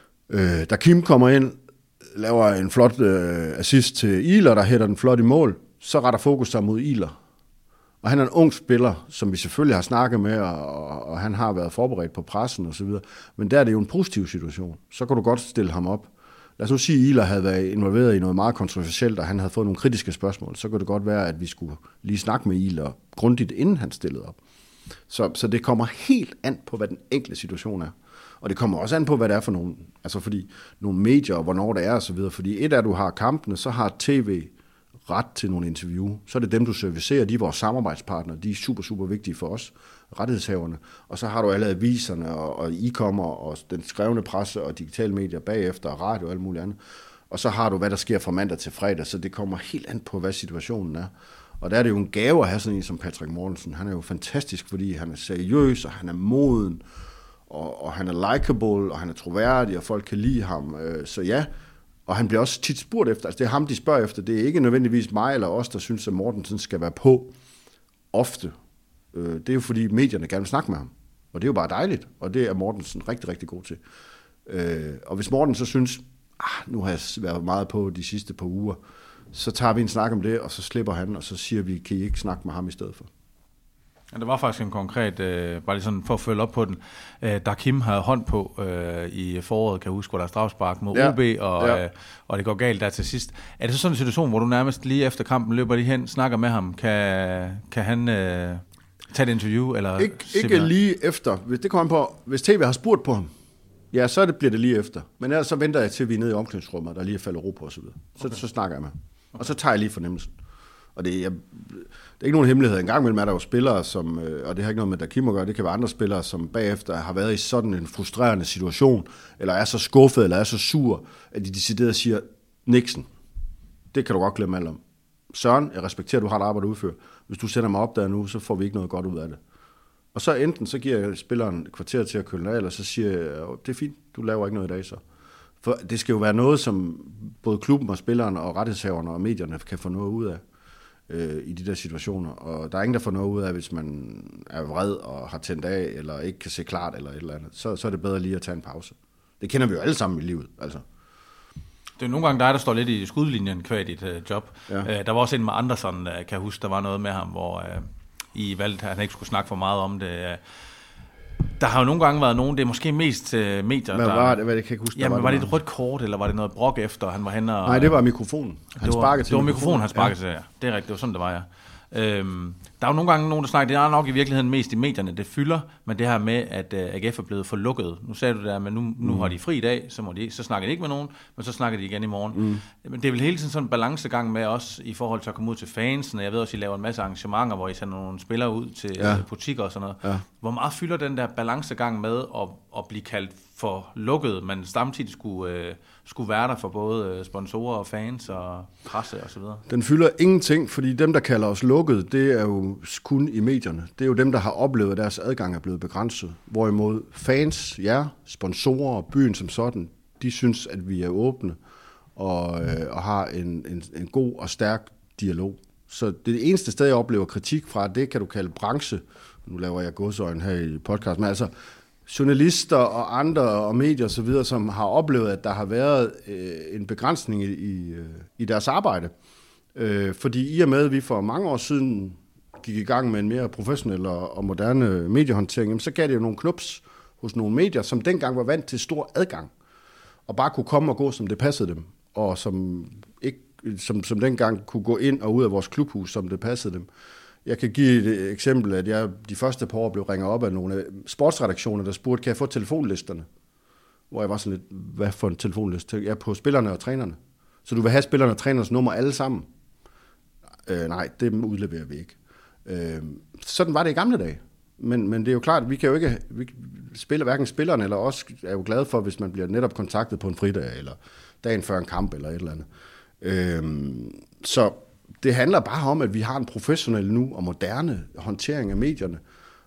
Øh, da Kim kommer ind, laver en flot øh, assist til Ihler, der hætter den flot i mål, så retter fokus sig mod Ihler. Og han er en ung spiller, som vi selvfølgelig har snakket med, og, og han har været forberedt på pressen og så videre. Men der er det jo en positiv situation. Så kan du godt stille ham op. Lad os nu sige, at Ihler havde været involveret i noget meget kontroversielt, og han havde fået nogle kritiske spørgsmål. Så kunne det godt være, at vi skulle lige snakke med Ihler grundigt, inden han stillede op. Så, så det kommer helt an på, hvad den enkelte situation er. Og det kommer også an på, hvad det er for nogle, altså fordi nogle medier, og hvornår det er og så videre. Fordi et af, du har kampene, så har tv ret til nogle interview. Så er det dem, du servicerer, de er vores samarbejdspartnere, de er super, super vigtige for os, rettighedshaverne. Og så har du alle aviserne, og, og e-commer, og den skrevne presse, og digitale medier bagefter, og radio og alt muligt andet. Og så har du, hvad der sker fra mandag til fredag, så det kommer helt an på, hvad situationen er. Og der er det jo en gave at have sådan en som Patrick Mortensen. Han er jo fantastisk, fordi han er seriøs, og han er moden, og, og han er likable, og han er troværdig, og folk kan lide ham. Så ja, og han bliver også tit spurgt efter. Altså det er ham, de spørger efter. Det er ikke nødvendigvis mig eller os, der synes, at Mortensen skal være på ofte. Det er jo fordi medierne gerne vil snakke med ham. Og det er jo bare dejligt, og det er Mortensen rigtig, rigtig god til. Og hvis Morten så synes, ah, nu har jeg været meget på de sidste par uger, så tager vi en snak om det, og så slipper han, og så siger vi, kan I ikke snakke med ham i stedet for? Ja, der var faktisk en konkret, øh, bare lige sådan for at følge op på den, øh, der Kim havde hånd på øh, i foråret, kan jeg huske, hvor der er strafspark mod ja. O B, og, ja. øh, og det går galt der til sidst. Er det så sådan en situation, hvor du nærmest lige efter kampen løber lige hen, snakker med ham, kan, kan han øh, tage et interview? Eller ikke ikke lige efter, hvis det kommer på, hvis T V har spurgt på ham, ja, så det, bliver det lige efter. Men ellers så venter jeg til, vi er nede i omklædningsrummet, der lige er faldet ro på og så videre. Så, okay. så snakker jeg med ham. Okay. Og så tager jeg lige fornemmelsen. Og det, jeg, det er ikke nogen hemmelighed. En gang imellem er der jo spillere, som, og det har ikke noget med Dakim at gøre, det kan være andre spillere, som bagefter har været i sådan en frustrerende situation, eller er så skuffet, eller er så sur, at de decideret siger, Nixon, det kan du godt glemme alt om. Søren, jeg respekterer, at du har et arbejde at udføre. Hvis du sender mig op der nu, så får vi ikke noget godt ud af det. Og så enten, så giver jeg spilleren et kvarter til at køle af, eller så siger jeg, det er fint, du laver ikke noget i dag så. For det skal jo være noget, som både klubben og spillerne og rettighedshaverne og medierne kan få noget ud af øh, i de der situationer. Og der er ingen, der får noget ud af, hvis man er vred og har tændt af, eller ikke kan se klart, eller et eller andet. Så, så er det bedre lige at tage en pause. Det kender vi jo alle sammen i livet, altså. Det er nogle gange dig, der står lidt i skudlinjen kvad dit uh, job. Ja. Uh, der var også en med Andersen, uh, kan jeg huske, der var noget med ham, hvor uh, I valgte, at han ikke skulle snakke for meget om det. Uh, Der har jo nogle gange været nogen, det er måske mest uh, medier, hvad der... var det? Hvad det kan jeg huske? Jamen, var, var det et rødt kort, eller var det noget brok efter, han var henne og... Nej, det var mikrofonen. Han det var, sparkede til Det var mikrofonen, han sparkede ja. til, ja. Det er rigtigt, det var sådan, det var, ja. Øhm, der er jo nogle gange nogen, der snakker, det er nok i virkeligheden mest i medierne, det fylder, men det her med, at uh, A G F er blevet for lukket. Nu sagde du der, men nu, nu mm. har de fri i dag, så, må de, så snakker de ikke med nogen, men så snakker de igen i morgen. Mm. Men det er vel hele tiden sådan en balancegang med os, i forhold til at komme ud til fansen. Jeg ved også, I laver en masse arrangementer, hvor I sender nogle spillere ud til ja. butikker og sådan noget. Ja. Hvor meget fylder den der balancegang med at, at blive kaldt for lukket, men samtidig skulle, øh, skulle være der for både sponsorer og fans og presse og så videre? Den fylder ingenting, fordi dem, der kalder os lukket, det er jo kun i medierne. Det er jo dem, der har oplevet, at deres adgang er blevet begrænset. Hvorimod fans, ja, sponsorer og byen som sådan, de synes, at vi er åbne og, øh, og har en, en, en god og stærk dialog. Så det eneste sted, jeg oplever kritik fra, det kan du kalde branche. Nu laver jeg godsøjne her i podcast, men altså journalister og andre og medier og så videre, som har oplevet, at der har været øh, en begrænsning i, i, i deres arbejde. Øh, fordi i og med, at vi for mange år siden gik i gang med en mere professionel og, og moderne mediehåndtering, jamen, så gav det jo nogle knups hos nogle medier, som dengang var vant til stor adgang, og bare kunne komme og gå, som det passede dem, og som, ikke, som, som dengang kunne gå ind og ud af vores klubhus, som det passede dem. Jeg kan give et eksempel, at jeg de første par år blev ringet op af nogle sportsredaktioner, der spurgte, kan jeg få telefonlisterne? Hvor jeg var sådan lidt, hvad for en telefonliste? Jeg er på spillerne og trænerne. Så du vil have spillerne og trænernes nummer alle sammen? Øh, nej, dem udleverer vi ikke. Øh, sådan var det i gamle dage. Men, men det er jo klart, at vi kan jo ikke vi spiller, hverken spillerne eller os er jo glade for, hvis man bliver netop kontaktet på en fridag, eller dagen før en kamp, eller et eller andet. Øh, så det handler bare om, at vi har en professionel nu og moderne håndtering af medierne.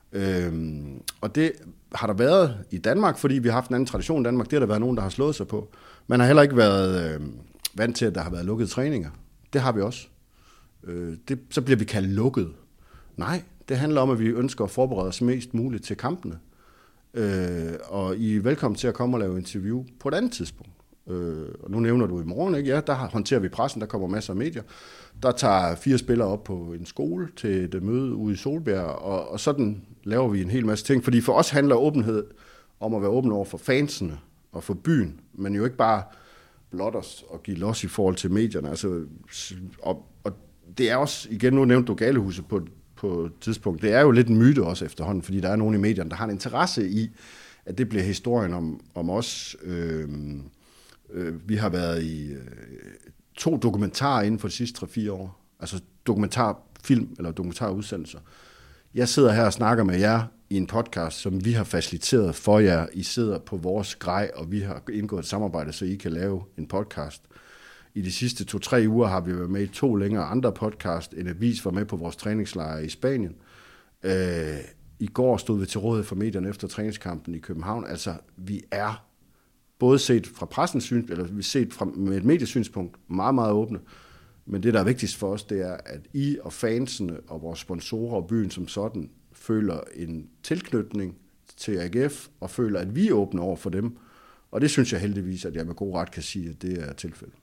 Øhm, og det har der været i Danmark, fordi vi har haft en anden tradition i Danmark. Det har der været nogen, der har slået sig på. Man har heller ikke været øh, vant til, at der har været lukkede træninger. Det har vi også. Øh, det, så bliver vi kaldt lukket. Nej, det handler om, at vi ønsker at forberede os mest muligt til kampene. Øh, og I er velkommen til at komme og lave interview på et andet tidspunkt. Øh, og nu nævner du i morgen, ikke? Ja, der håndterer vi pressen, der kommer masser af medier. Der tager fire spillere op på en skole til et møde ude i Solbjerg, og, og sådan laver vi en hel masse ting. Fordi for os handler åbenhed om at være åben over for fansene og for byen, men jo ikke bare blot os og give los i forhold til medierne. Altså, og, og det er også, igen nu nævnte du Galehuset på, på et tidspunkt, det er jo lidt en myte også efterhånden, fordi der er nogen i medierne, der har en interesse i, at det bliver historien om, om os. Øh, øh, vi har været i øh, to dokumentarer inden for de sidste tre fire år, altså dokumentarfilm eller dokumentarudsendelser. Jeg sidder her og snakker med jer i en podcast, som vi har faciliteret for jer. I sidder på vores grej, og vi har indgået et samarbejde, så I kan lave en podcast. I de sidste to-tre uger har vi været med i to længere andre podcast. En avis var med på vores træningslejr i Spanien. Øh, I går stod vi til råd for medierne efter træningskampen i København. Altså, vi er både set fra pressens syn, eller vi set fra, med et mediesynspunkt meget, meget åbne. Men det, der er vigtigst for os, det er, at I og fansene og vores sponsorer og byen som sådan føler en tilknytning til A G F, og føler, at vi er åbne over for dem. Og det synes jeg heldigvis, at jeg med god ret kan sige, at det er tilfældet.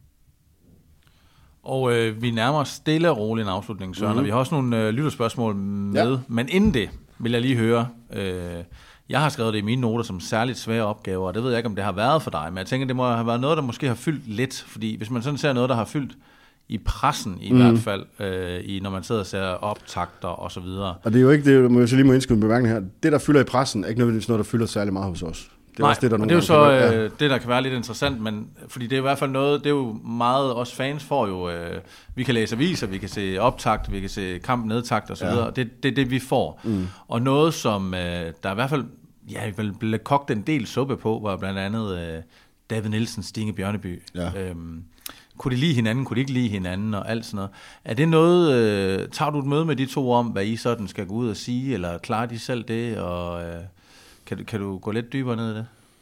Og øh, vi nærmer os stille og roligt en afslutning, Søren, mm-hmm. og vi har også nogle øh, lytterspørgsmål med. Ja. Men inden det vil jeg lige høre, øh, jeg har skrevet det i mine noter som særligt svære opgaver, og det ved jeg ikke, om det har været for dig, men jeg tænker, det må have været noget, der måske har fyldt lidt, fordi hvis man sådan ser noget, der har fyldt i pressen i mm. hvert fald, øh, i, når man sidder og ser optakter og så videre. Og det er jo ikke, det må jeg så lige må indskyde en bemærkning her, det der fylder i pressen er ikke nødvendigvis noget, der fylder særlig meget hos os. Det er Nej, også det, der og det er jo så øh, det, der kan være lidt interessant, men fordi det er i hvert fald noget, det er jo meget, os fans får jo, øh, vi kan læse aviser, vi kan se optakt, vi kan se kamp nedtakt og så videre, ja. det, det er det, vi får. Mm. Og noget, som øh, der i hvert fald, ja, vel blev kogt en del suppe på, var blandt andet øh, David Nielsen, Stinge Bjørneby. Ja. Øhm, kunne de lide hinanden, kunne de ikke lide hinanden og alt sådan noget. Er det noget, øh, tager du et møde med de to om, hvad I sådan skal gå ud og sige, eller klarer de selv det, og øh, kan, kan du gå lidt dybere ned i det?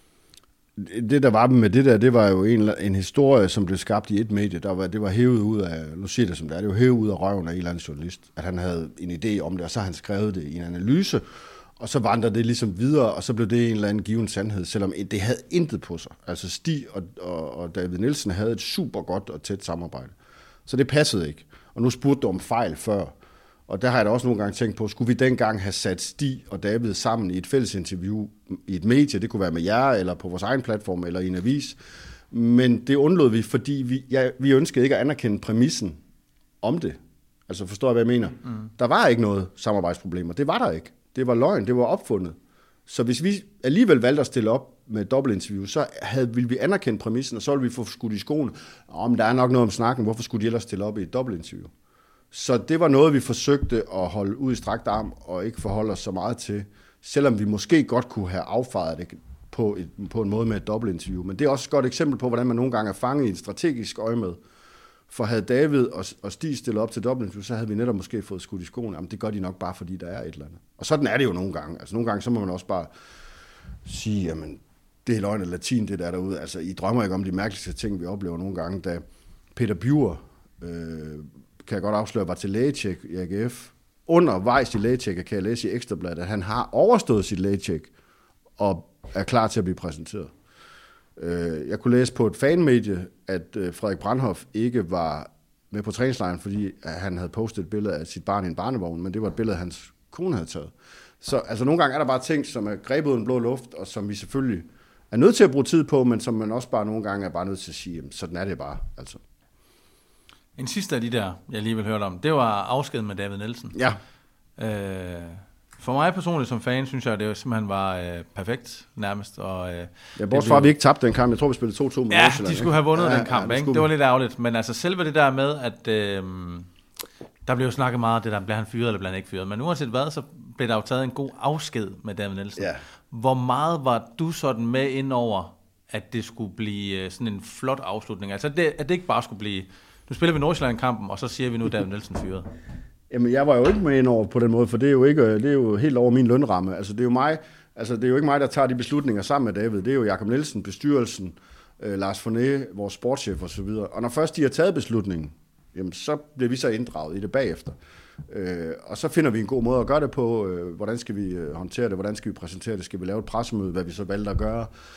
Det, der var med det der, det var jo en, en historie, som blev skabt i et medie. Der var, det var hævet ud af, nu siger det som det er, det var hævet ud af røven af en eller anden journalist, at han havde en idé om det, og så har han skrevet det i en analyse, og så vandrede det ligesom videre, og så blev det en eller anden given sandhed, selvom det havde intet på sig. Altså Stig og, og, og David Nielsen havde et super godt og tæt samarbejde. Så det passede ikke. Og nu spurgte du om fejl før, og der har jeg da også nogle gange tænkt på, skulle vi dengang have sat Stig og David sammen i et fælles interview i et medie, det kunne være med jer, eller på vores egen platform, eller i en avis. Men det undlod vi, fordi vi, ja, vi ønskede ikke at anerkende præmissen om det. Altså forstår jeg, hvad jeg mener? Mm. Der var ikke noget samarbejdsproblemer. Det var der ikke. Det var løgn, det var opfundet. Så hvis vi alligevel valgte at stille op med et dobbeltinterview, så havde, ville vi anerkende præmissen, og så ville vi få skudt i skoene. Om der er nok noget om snakken, hvorfor skulle de ellers stille op i et dobbeltinterview? Så det var noget, vi forsøgte at holde ud i strakt arm, og ikke forholde os så meget til, selvom vi måske godt kunne have affejet det på, et, på en måde med et dobbeltinterview. Men det er også et godt eksempel på, hvordan man nogle gange er fanget i et strategisk øje med. For havde David og, og Stig stillet op til dobbeltinterview, så havde vi netop måske fået skudt i skoene. Jamen, det gør de nok bare, fordi der er et eller andet. Og sådan er det jo nogle gange. Altså nogle gange, så må man også bare sige, jamen, det er løgn og latin, det der derude. Altså, I drømmer ikke om de mærkeligste ting, vi oplever nogle gange. Da Peter Bjur, øh, kan jeg godt afsløre, var til lægetjek i A G F. Undervejs i lægetjekket kan jeg læse i Ekstrabladet, at han har overstået sit lægetjek og er klar til at blive præsenteret. Jeg kunne læse på et fanmedie, at Frederik Brandhoff ikke var med på træningslejren, fordi han havde postet et billede af sit barn i en barnevogn, men det var et billede, hans kone havde taget. Så altså, nogle gange er der bare ting, som er grebet ud i den blå luft, og som vi selvfølgelig er nødt til at bruge tid på, men som man også bare nogle gange er bare nødt til at sige, jamen, sådan er det bare. Altså. En sidste af de der, jeg lige vil høre om, det var afskeden med David Nielsen. Ja. Øh, for mig personligt som fan, synes jeg, at det simpelthen var øh, perfekt nærmest. Og, øh, ja, bortset fra, at vi ikke tabte den kamp. Jeg tror, vi spillede to to med Ja, Nordsjælland, de skulle have vundet ja, den kamp, ja, ikke? Det, det var lidt ærgerligt. Men altså selve det der med, at øh, der blev jo snakket meget, det der, bliver han fyret eller bliver han ikke fyret. Men uanset hvad, så blev der jo taget en god afsked med David Nielsen. Ja. Hvor meget var du sådan med ind over, at det skulle blive sådan en flot afslutning? Altså det, at det ikke bare skulle blive, nu spiller vi Nordsjælland-kampen, og så siger vi nu, David Nielsen fyret. Jamen, jeg var jo ikke med ind over på den måde, for det er jo ikke, det er jo helt over min lønramme. Altså, det er jo mig, altså, det er jo ikke mig, der tager de beslutninger sammen med David. Det er jo Jakob Nielsen, bestyrelsen, øh, Lars Forné, vores sportschef og så videre. Og når først de har taget beslutningen, jamen, så bliver vi så inddraget i det bagefter. Øh, og så finder vi en god måde at gøre det på. Øh, hvordan skal vi håndtere det? Hvordan skal vi præsentere det? Skal vi lave et pressemøde? Hvad vi så valgte at gøre?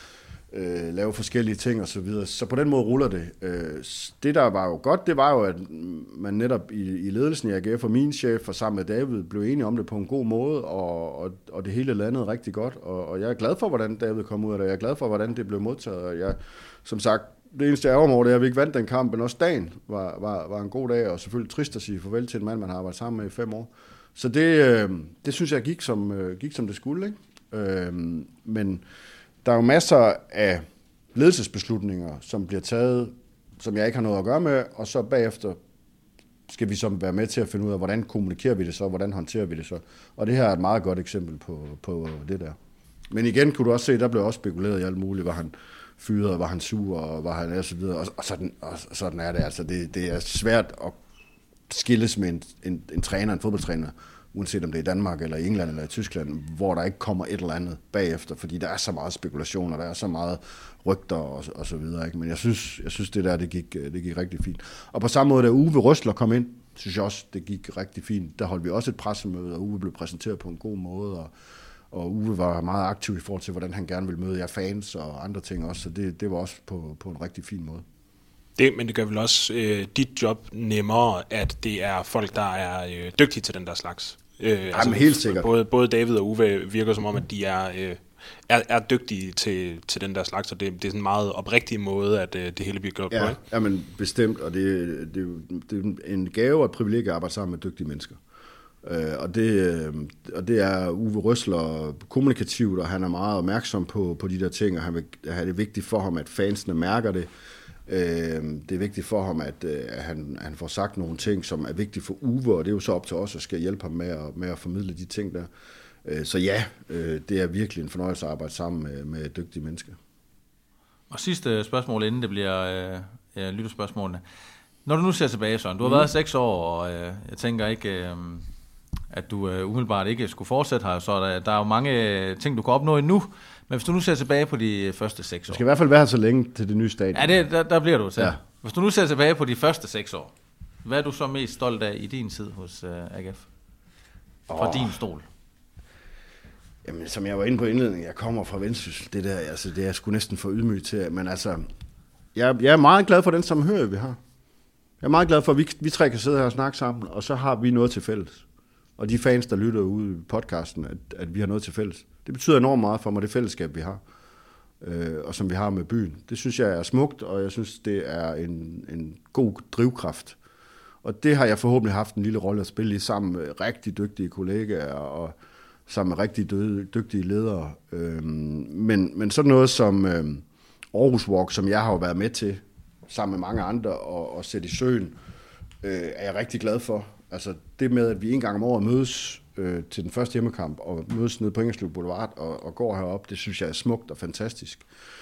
øh, lave forskellige ting og så videre. Så på den måde ruller det. Øh, det, der var jo godt, det var jo, at man netop i, i ledelsen i A G F og min chef og sammen med David blev enige om det på en god måde, og, og, og det hele landede rigtig godt. Og, og jeg er glad for, hvordan David kom ud af det. Jeg er glad for, hvordan det blev modtaget. Og jeg, som sagt, det eneste jeg ærger mig over, det er, at vi ikke vandt den kamp, men også dagen var, var, var en god dag, og selvfølgelig trist at sige farvel til en mand, man har arbejdet sammen med i fem år. Så det, øh, det synes jeg gik som, øh, gik som det skulle, ikke? Øh, men der er jo masser af ledelsesbeslutninger, som bliver taget, som jeg ikke har noget at gøre med, og så bagefter skal vi så være med til at finde ud af, hvordan kommunikerer vi det så, hvordan håndterer vi det så. Og det her er et meget godt eksempel på, på det der. Men igen kunne du også se, der blev også spekuleret i alt muligt, var han fyret, var han sur, og var han og så videre, og, og, sådan, og sådan er det. Altså det, det er svært at skilles med en, en, en træner, en fodboldtræner, uanset om det er i Danmark, eller i England, eller i Tyskland, hvor der ikke kommer et eller andet bagefter, fordi der er så meget spekulation, og der er så meget rygter, og, og så videre. Ikke? Men jeg synes, jeg synes, det der, det gik, det gik rigtig fint. Og på samme måde, da Uwe Røsler kom ind, synes jeg også, det gik rigtig fint. Der holdt vi også et pressemøde, og Uwe blev præsenteret på en god måde, og, og Uwe var meget aktiv i forhold til, hvordan han gerne ville møde jer fans, og andre ting også, så det, det var også på, på en rigtig fin måde. Det, men det gør vel også øh, dit job nemmere, at det er folk, der er øh, dygtige til den der slags. Øh, Jamen altså, helt sikkert. Både, både David og Uwe virker som om, at de er, øh, er, er dygtige til, til den der slags, og det, det er sådan en meget oprigtig måde, at øh, det hele bliver gjort ja, på. Ikke? Jamen bestemt, og det, det, det er en gave og et privilegie at arbejde sammen med dygtige mennesker. Øh, og, det, øh, og det er Uwe Røsler kommunikativt, og han er meget opmærksom på, på de der ting, og han vil, han er vigtigt for ham, at fansene mærker det. Det er vigtigt for ham, at, at han, han får sagt nogle ting, som er vigtige for Uwe, og det er jo så op til os at skal hjælpe ham med at, med at formidle de ting der. Så ja, det er virkelig en fornøjelse at arbejde sammen med, med dygtige mennesker. Og sidste spørgsmål, inden det bliver øh, lytterspørgsmålene. Når du nu ser tilbage, Søren, du har mm. været seks år, og øh, jeg tænker ikke, øh, at du øh, umiddelbart ikke skulle fortsætte her, så der, der er jo mange ting, du kan opnå endnu. Men hvis du nu ser tilbage på de første seks år... Du skal i hvert fald være her så længe til det nye stadion. Ja, det, der, der bliver du til. Ja. Hvis du nu ser tilbage på de første seks år, hvad er du så mest stolt af i din tid hos uh, A G F? Fra oh. din stol. Jamen, som jeg var inde på indledningen, jeg kommer fra Vendsyssel. Det der, altså, det er jeg sgu næsten for ydmyg til. Men altså, jeg, jeg er meget glad for den samhørighed, vi har. Jeg er meget glad for, at vi, vi tre kan sidde her og snakke sammen, og så har vi noget til fælles. Og de fans, der lytter ude i podcasten, at, at vi har noget til fælles. Det betyder enormt meget for mig, det fællesskab, vi har, øh, og som vi har med byen. Det synes jeg er smukt, og jeg synes, det er en, en god drivkraft. Og det har jeg forhåbentlig haft en lille rolle at spille i, sammen med rigtig dygtige kollegaer, og sammen med rigtig døde, dygtige ledere. Øh, men, men sådan noget som øh, Aarhus Walk, som jeg har jo været med til, sammen med mange andre, og, og sætte i søen, øh, er jeg rigtig glad for. Altså det med, at vi en gang om året mødes øh, til den første hjemmekamp, og mødes nede på Ingerslev Boulevard og, og går herop, det synes jeg er smukt og fantastisk.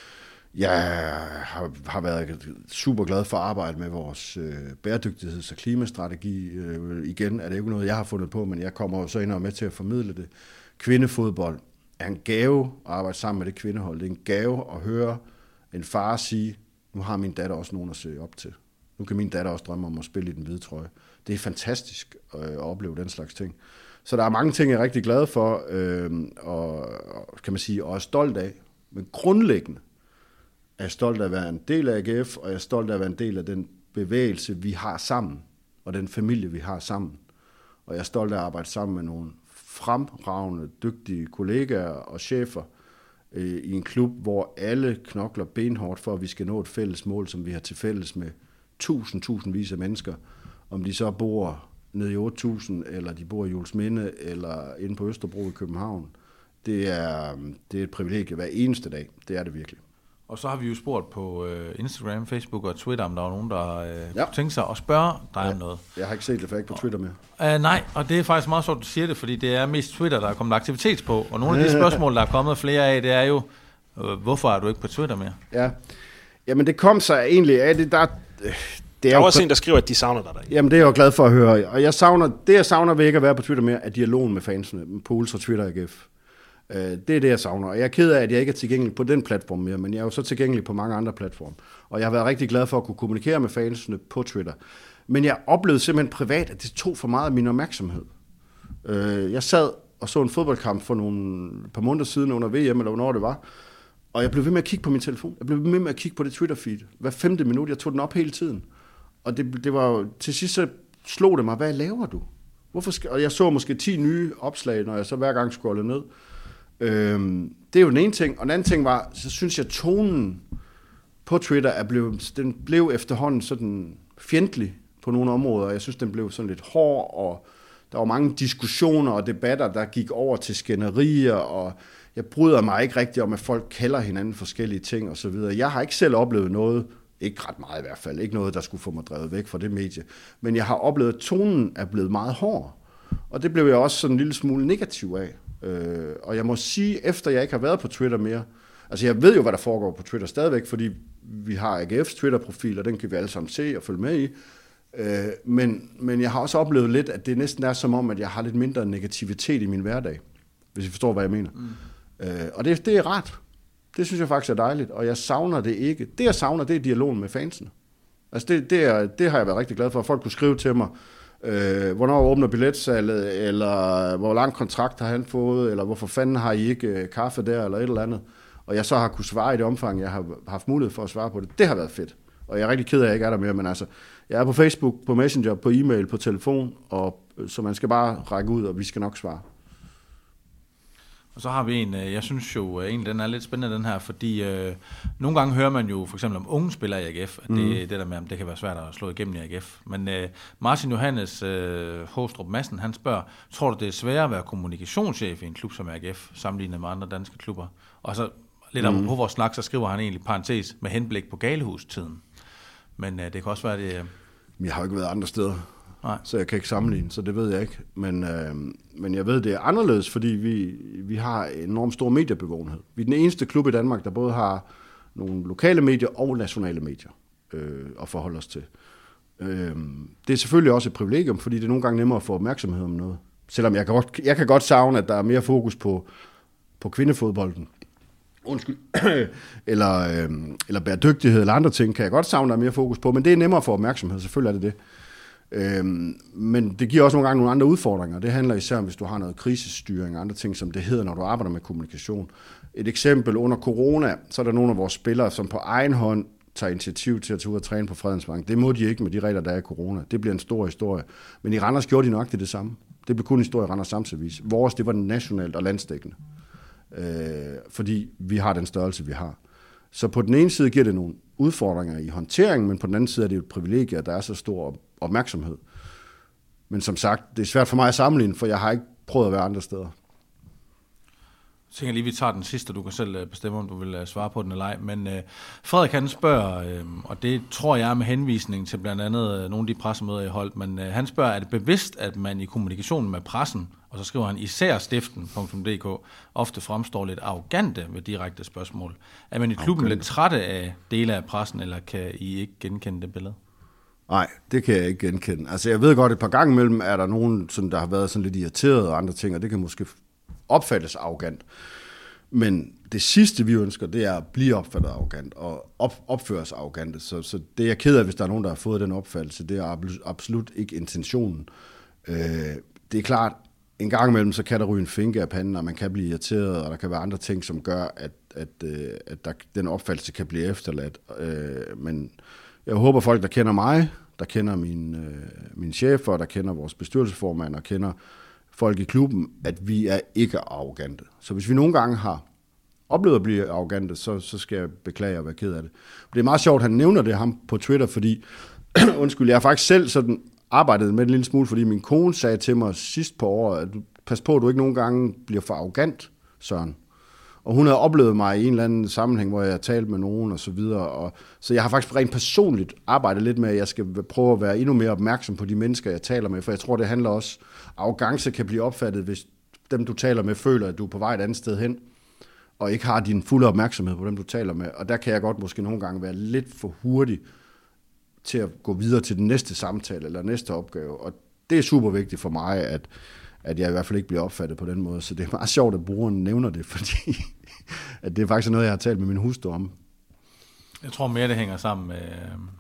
Jeg har, har været super glad for at arbejde med vores øh, bæredygtigheds- og klimastrategi. Øh, igen er det ikke noget, jeg har fundet på, men jeg kommer så ind og med til at formidle det. Kvindefodbold er en gave at arbejde sammen med det kvindehold. Det er en gave at høre en far sige, nu har min datter også nogen at se op til. Nu kan min datter også drømme om at spille i den hvide trøje. Det er fantastisk at opleve den slags ting. Så der er mange ting, jeg er rigtig glad for, øh, og, kan man sige, og er stolt af. Men grundlæggende er jeg stolt af at være en del af A G F, og jeg er stolt af at være en del af den bevægelse, vi har sammen, og den familie, vi har sammen. Og jeg er stolt af at arbejde sammen med nogle fremragende, dygtige kollegaer og chefer øh, i en klub, hvor alle knokler benhårdt for, at vi skal nå et fælles mål, som vi har til fælles med tusind, tusindvis af mennesker. Om de så bor nede i otte tusind, eller de bor i Juelsminde, eller inde på Østerbro i København. Det er, det er et privilegie hver eneste dag. Det er det virkelig. Og så har vi jo spurgt på øh, Instagram, Facebook og Twitter, om der var nogen, der øh, ja. tænkte sig at spørge dig ja. om noget. Jeg har ikke set det, for jeg ikke på Twitter mere. Uh, nej, og det er faktisk meget sjovt, at du siger det, fordi det er mest Twitter, der er kommet aktivitet på. Og nogle af de spørgsmål, der er kommet flere af, det er jo, øh, hvorfor er du ikke på Twitter mere? Ja, jamen det kom så egentlig af det, der... Øh, Det er der er også en, der skriver, at de savner dig derinde. Jamen, det er jeg jo glad for at høre. Og jeg savner, det, jeg savner ved ikke at være på Twitter mere, er dialogen med fansene, på Ultra Twitter A G F. Det er det, jeg savner. Og jeg er ked af, at jeg ikke er tilgængelig på den platform mere, men jeg er jo så tilgængelig på mange andre platforme. Og jeg har været rigtig glad for at kunne kommunikere med fansene på Twitter. Men jeg oplevede simpelthen privat, at det tog for meget af min opmærksomhed. Jeg sad og så en fodboldkamp for nogle par måneder siden under V M, eller hvornår det var, Og jeg blev ved med at kigge på min telefon. Jeg blev ved med at kigge på det Twitter-feed. Hver femte minut, jeg tog den op hele tiden. Og det, det var til sidst så slog det mig, hvad laver du? Hvorfor skal, og jeg så måske ti nye opslag, når jeg så hver gang scrollede ned. Øhm, det er jo den ene ting. Og den anden ting var, så synes jeg, tonen på Twitter er blevet, den blev efterhånden sådan fjendtlig på nogle områder. Jeg synes, den blev sådan lidt hård, og der var mange diskussioner og debatter, der gik over til skænderier, og jeg bryder mig ikke rigtig om, at folk kalder hinanden forskellige ting osv. Jeg har ikke selv oplevet noget, ikke ret meget i hvert fald, ikke noget, der skulle få mig drevet væk fra det medie, men jeg har oplevet, at tonen er blevet meget hård, og det blev jeg også sådan en lille smule negativ af. Øh, og jeg må sige, efter jeg ikke har været på Twitter mere, altså jeg ved jo, hvad der foregår på Twitter stadigvæk, fordi vi har A G F's Twitter-profil, og den kan vi alle sammen se og følge med i. Øh, men, men jeg har også oplevet lidt, at det næsten er som om, at jeg har lidt mindre negativitet i min hverdag, hvis I forstår, hvad jeg mener. Mm. Øh, og det, det er rart. Det synes jeg faktisk er dejligt, og jeg savner det ikke. Det, jeg savner, det er dialogen med fansene. Altså det, det, er, det har jeg været rigtig glad for, at folk kunne skrive til mig, øh, hvornår åbner billetsalget, eller hvor lang kontrakt har han fået, eller hvorfor fanden har I ikke øh, kaffe der, eller et eller andet. Og jeg så har kunne svare i det omfang, jeg har haft mulighed for at svare på det. Det har været fedt. Og jeg er rigtig ked af, at jeg ikke er der mere, men altså, jeg er på Facebook, på Messenger, på e-mail, på telefon, og så man skal bare række ud, og vi skal nok svare. Og så har vi en, jeg synes jo egentlig, den er lidt spændende, den her, fordi øh, nogle gange hører man jo for eksempel om unge spillere i A G F, at det, mm. det der med, om det kan være svært at slå igennem i A G F. Men øh, Martin Johannes øh, Håstrup Madsen, han spørger, tror du det er sværere at være kommunikationschef i en klub som A G F, sammenlignet med andre danske klubber? Og så lidt om mm. på vores snak, så skriver han egentlig parentes med henblik på galehustiden. Men øh, det kan også være det... Øh... Jeg har jo ikke været andre steder. Nej. Så jeg kan ikke sammenligne, så det ved jeg ikke. Men, øh, men jeg ved, det er anderledes, fordi vi, vi har enormt stor mediebevågenhed. Vi er den eneste klub i Danmark, der både har nogle lokale medier og nationale medier øh, at forholde os til. Øh, det er selvfølgelig også et privilegium, fordi det er nogle gange nemmere at få opmærksomhed om noget. Selvom jeg kan godt, jeg kan godt savne, at der er mere fokus på, på kvindefodbolden. Undskyld. eller, øh, eller bæredygtighed eller andre ting, kan jeg godt savne, der er mere fokus på. Men det er nemmere at få opmærksomhed, selvfølgelig er det det. Øhm, men det giver også nogle gange nogle andre udfordringer. Det handler især om, hvis du har noget krisestyring og andre ting, som det hedder, når du arbejder med kommunikation. Et eksempel, under corona, så er der nogle af vores spillere, som på egen hånd tager initiativ til at tage ud og træne på Fredensbank. Det må de ikke med de regler, der er i corona. Det bliver en stor historie. Men i Randers gjorde de nok det det samme. Det blev kun en historie i Randers samtidigvis. Vores, det var nationalt og landsdækkende. Øh, fordi vi har den størrelse, vi har. Så på den ene side giver det nogle udfordringer i håndteringen, men på den anden side er det jo et privilegie, at der er så stor opmærksomhed. Men som sagt, det er svært for mig at sammenligne, for jeg har ikke prøvet at være andre steder. Jeg tænker lige, vi tager den sidste, du kan selv bestemme, om du vil svare på den eller ej. Men øh, Frederik han spørger, øh, og det tror jeg er med henvisning til blandt andet øh, nogle af de pressemøder, jeg holdt, men øh, han spørger, er det bevidst, at man i kommunikationen med pressen, og så skriver han især stiften punktum d k, ofte fremstår lidt arrogante ved direkte spørgsmål. Er man i klubben okay. lidt trætte af dele af pressen, eller kan I ikke genkende det billede? Nej, det kan jeg ikke genkende. Altså jeg ved godt, et par gange imellem er der nogen, som der har været sådan lidt irriteret og andre ting, og det kan måske opfattes arrogant. Men det sidste, vi ønsker, det er at blive opfattet arrogant og op, opføres arrogante. Så, så det er jeg ked af, hvis der er nogen, der har fået den opfattelse. Det er absolut ikke intentionen. Øh, det er klart, en gang imellem, så kan der ryge en finke af panden, og man kan blive irriteret, og der kan være andre ting, som gør, at, at, at der, den opfattelse kan blive efterladt. Øh, men jeg håber, folk, der kender mig, der kender mine, øh, mine chefer, der kender vores bestyrelsesformand, og kender folk i klubben, at vi er ikke arrogante. Så hvis vi nogle gange har oplevet at blive arrogante, så, så skal jeg beklage og være ked af det. Det er meget sjovt, han nævner det ham på Twitter, fordi, undskyld, jeg har faktisk selv sådan arbejdet med det en lille smule, fordi min kone sagde til mig sidst på året, at pas på, at du ikke nogle gange bliver for arrogant, Søren. Og hun havde oplevet mig i en eller anden sammenhæng, hvor jeg har talt med nogen og så videre. Og, så jeg har faktisk rent personligt arbejdet lidt med, at jeg skal prøve at være endnu mere opmærksom på de mennesker, jeg taler med. For jeg tror, det handler også, arrogance kan blive opfattet, hvis dem, du taler med, føler, at du er på vej et andet sted hen, og ikke har din fulde opmærksomhed på dem, du taler med. Og der kan jeg godt måske nogle gange være lidt for hurtig til at gå videre til den næste samtale eller næste opgave. Og det er super vigtigt for mig, at at jeg i hvert fald ikke bliver opfattet på den måde. Så det er meget sjovt, at brugeren nævner det, fordi at det er faktisk noget, jeg har talt med min hustru om. Jeg tror mere, det hænger sammen med,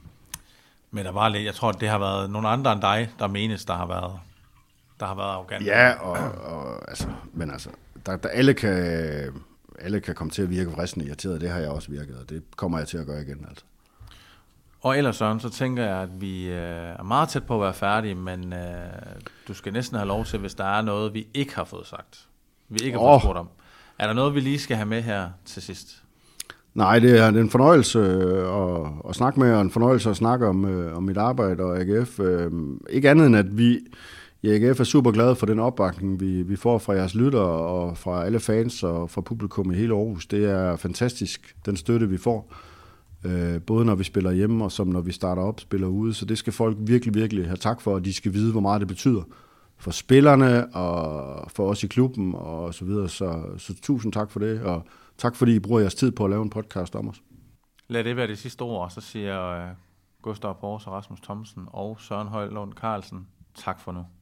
med der var lidt. Jeg tror, det har været nogle andre end dig, der menes, der har været, der har været arrogant. Ja, og, og altså, men altså, der, der alle kan, alle kan komme til at virke vristende irriteret. Det har jeg også virket, og det kommer jeg til at gøre igen. Altså. Og ellers, Søren, så tænker jeg, at vi øh, er meget tæt på at være færdige, men øh, du skal næsten have lov til, hvis der er noget, vi ikke har fået sagt. Vi ikke har fået oh. spurgt om. Er der noget, vi lige skal have med her til sidst? Nej, det er en fornøjelse at, at snakke med, og en fornøjelse at snakke om, om mit arbejde og A G F. Ikke andet end, at vi i A G F er super glade for den opbakning, vi, vi får fra jeres lyttere og fra alle fans og fra publikum i hele Aarhus. Det er fantastisk, den støtte, vi får. Både når vi spiller hjemme, og som når vi starter op spiller ude. Så det skal folk virkelig, virkelig have tak for, og de skal vide, hvor meget det betyder for spillerne og for os i klubben og så videre. Så, så tusind tak for det, og tak fordi I bruger jeres tid på at lave en podcast om os. Lad det være det sidste ord, og så siger uh, Gustav Pors og Rasmus Thomsen og Søren Højlund Carlsen tak for nu.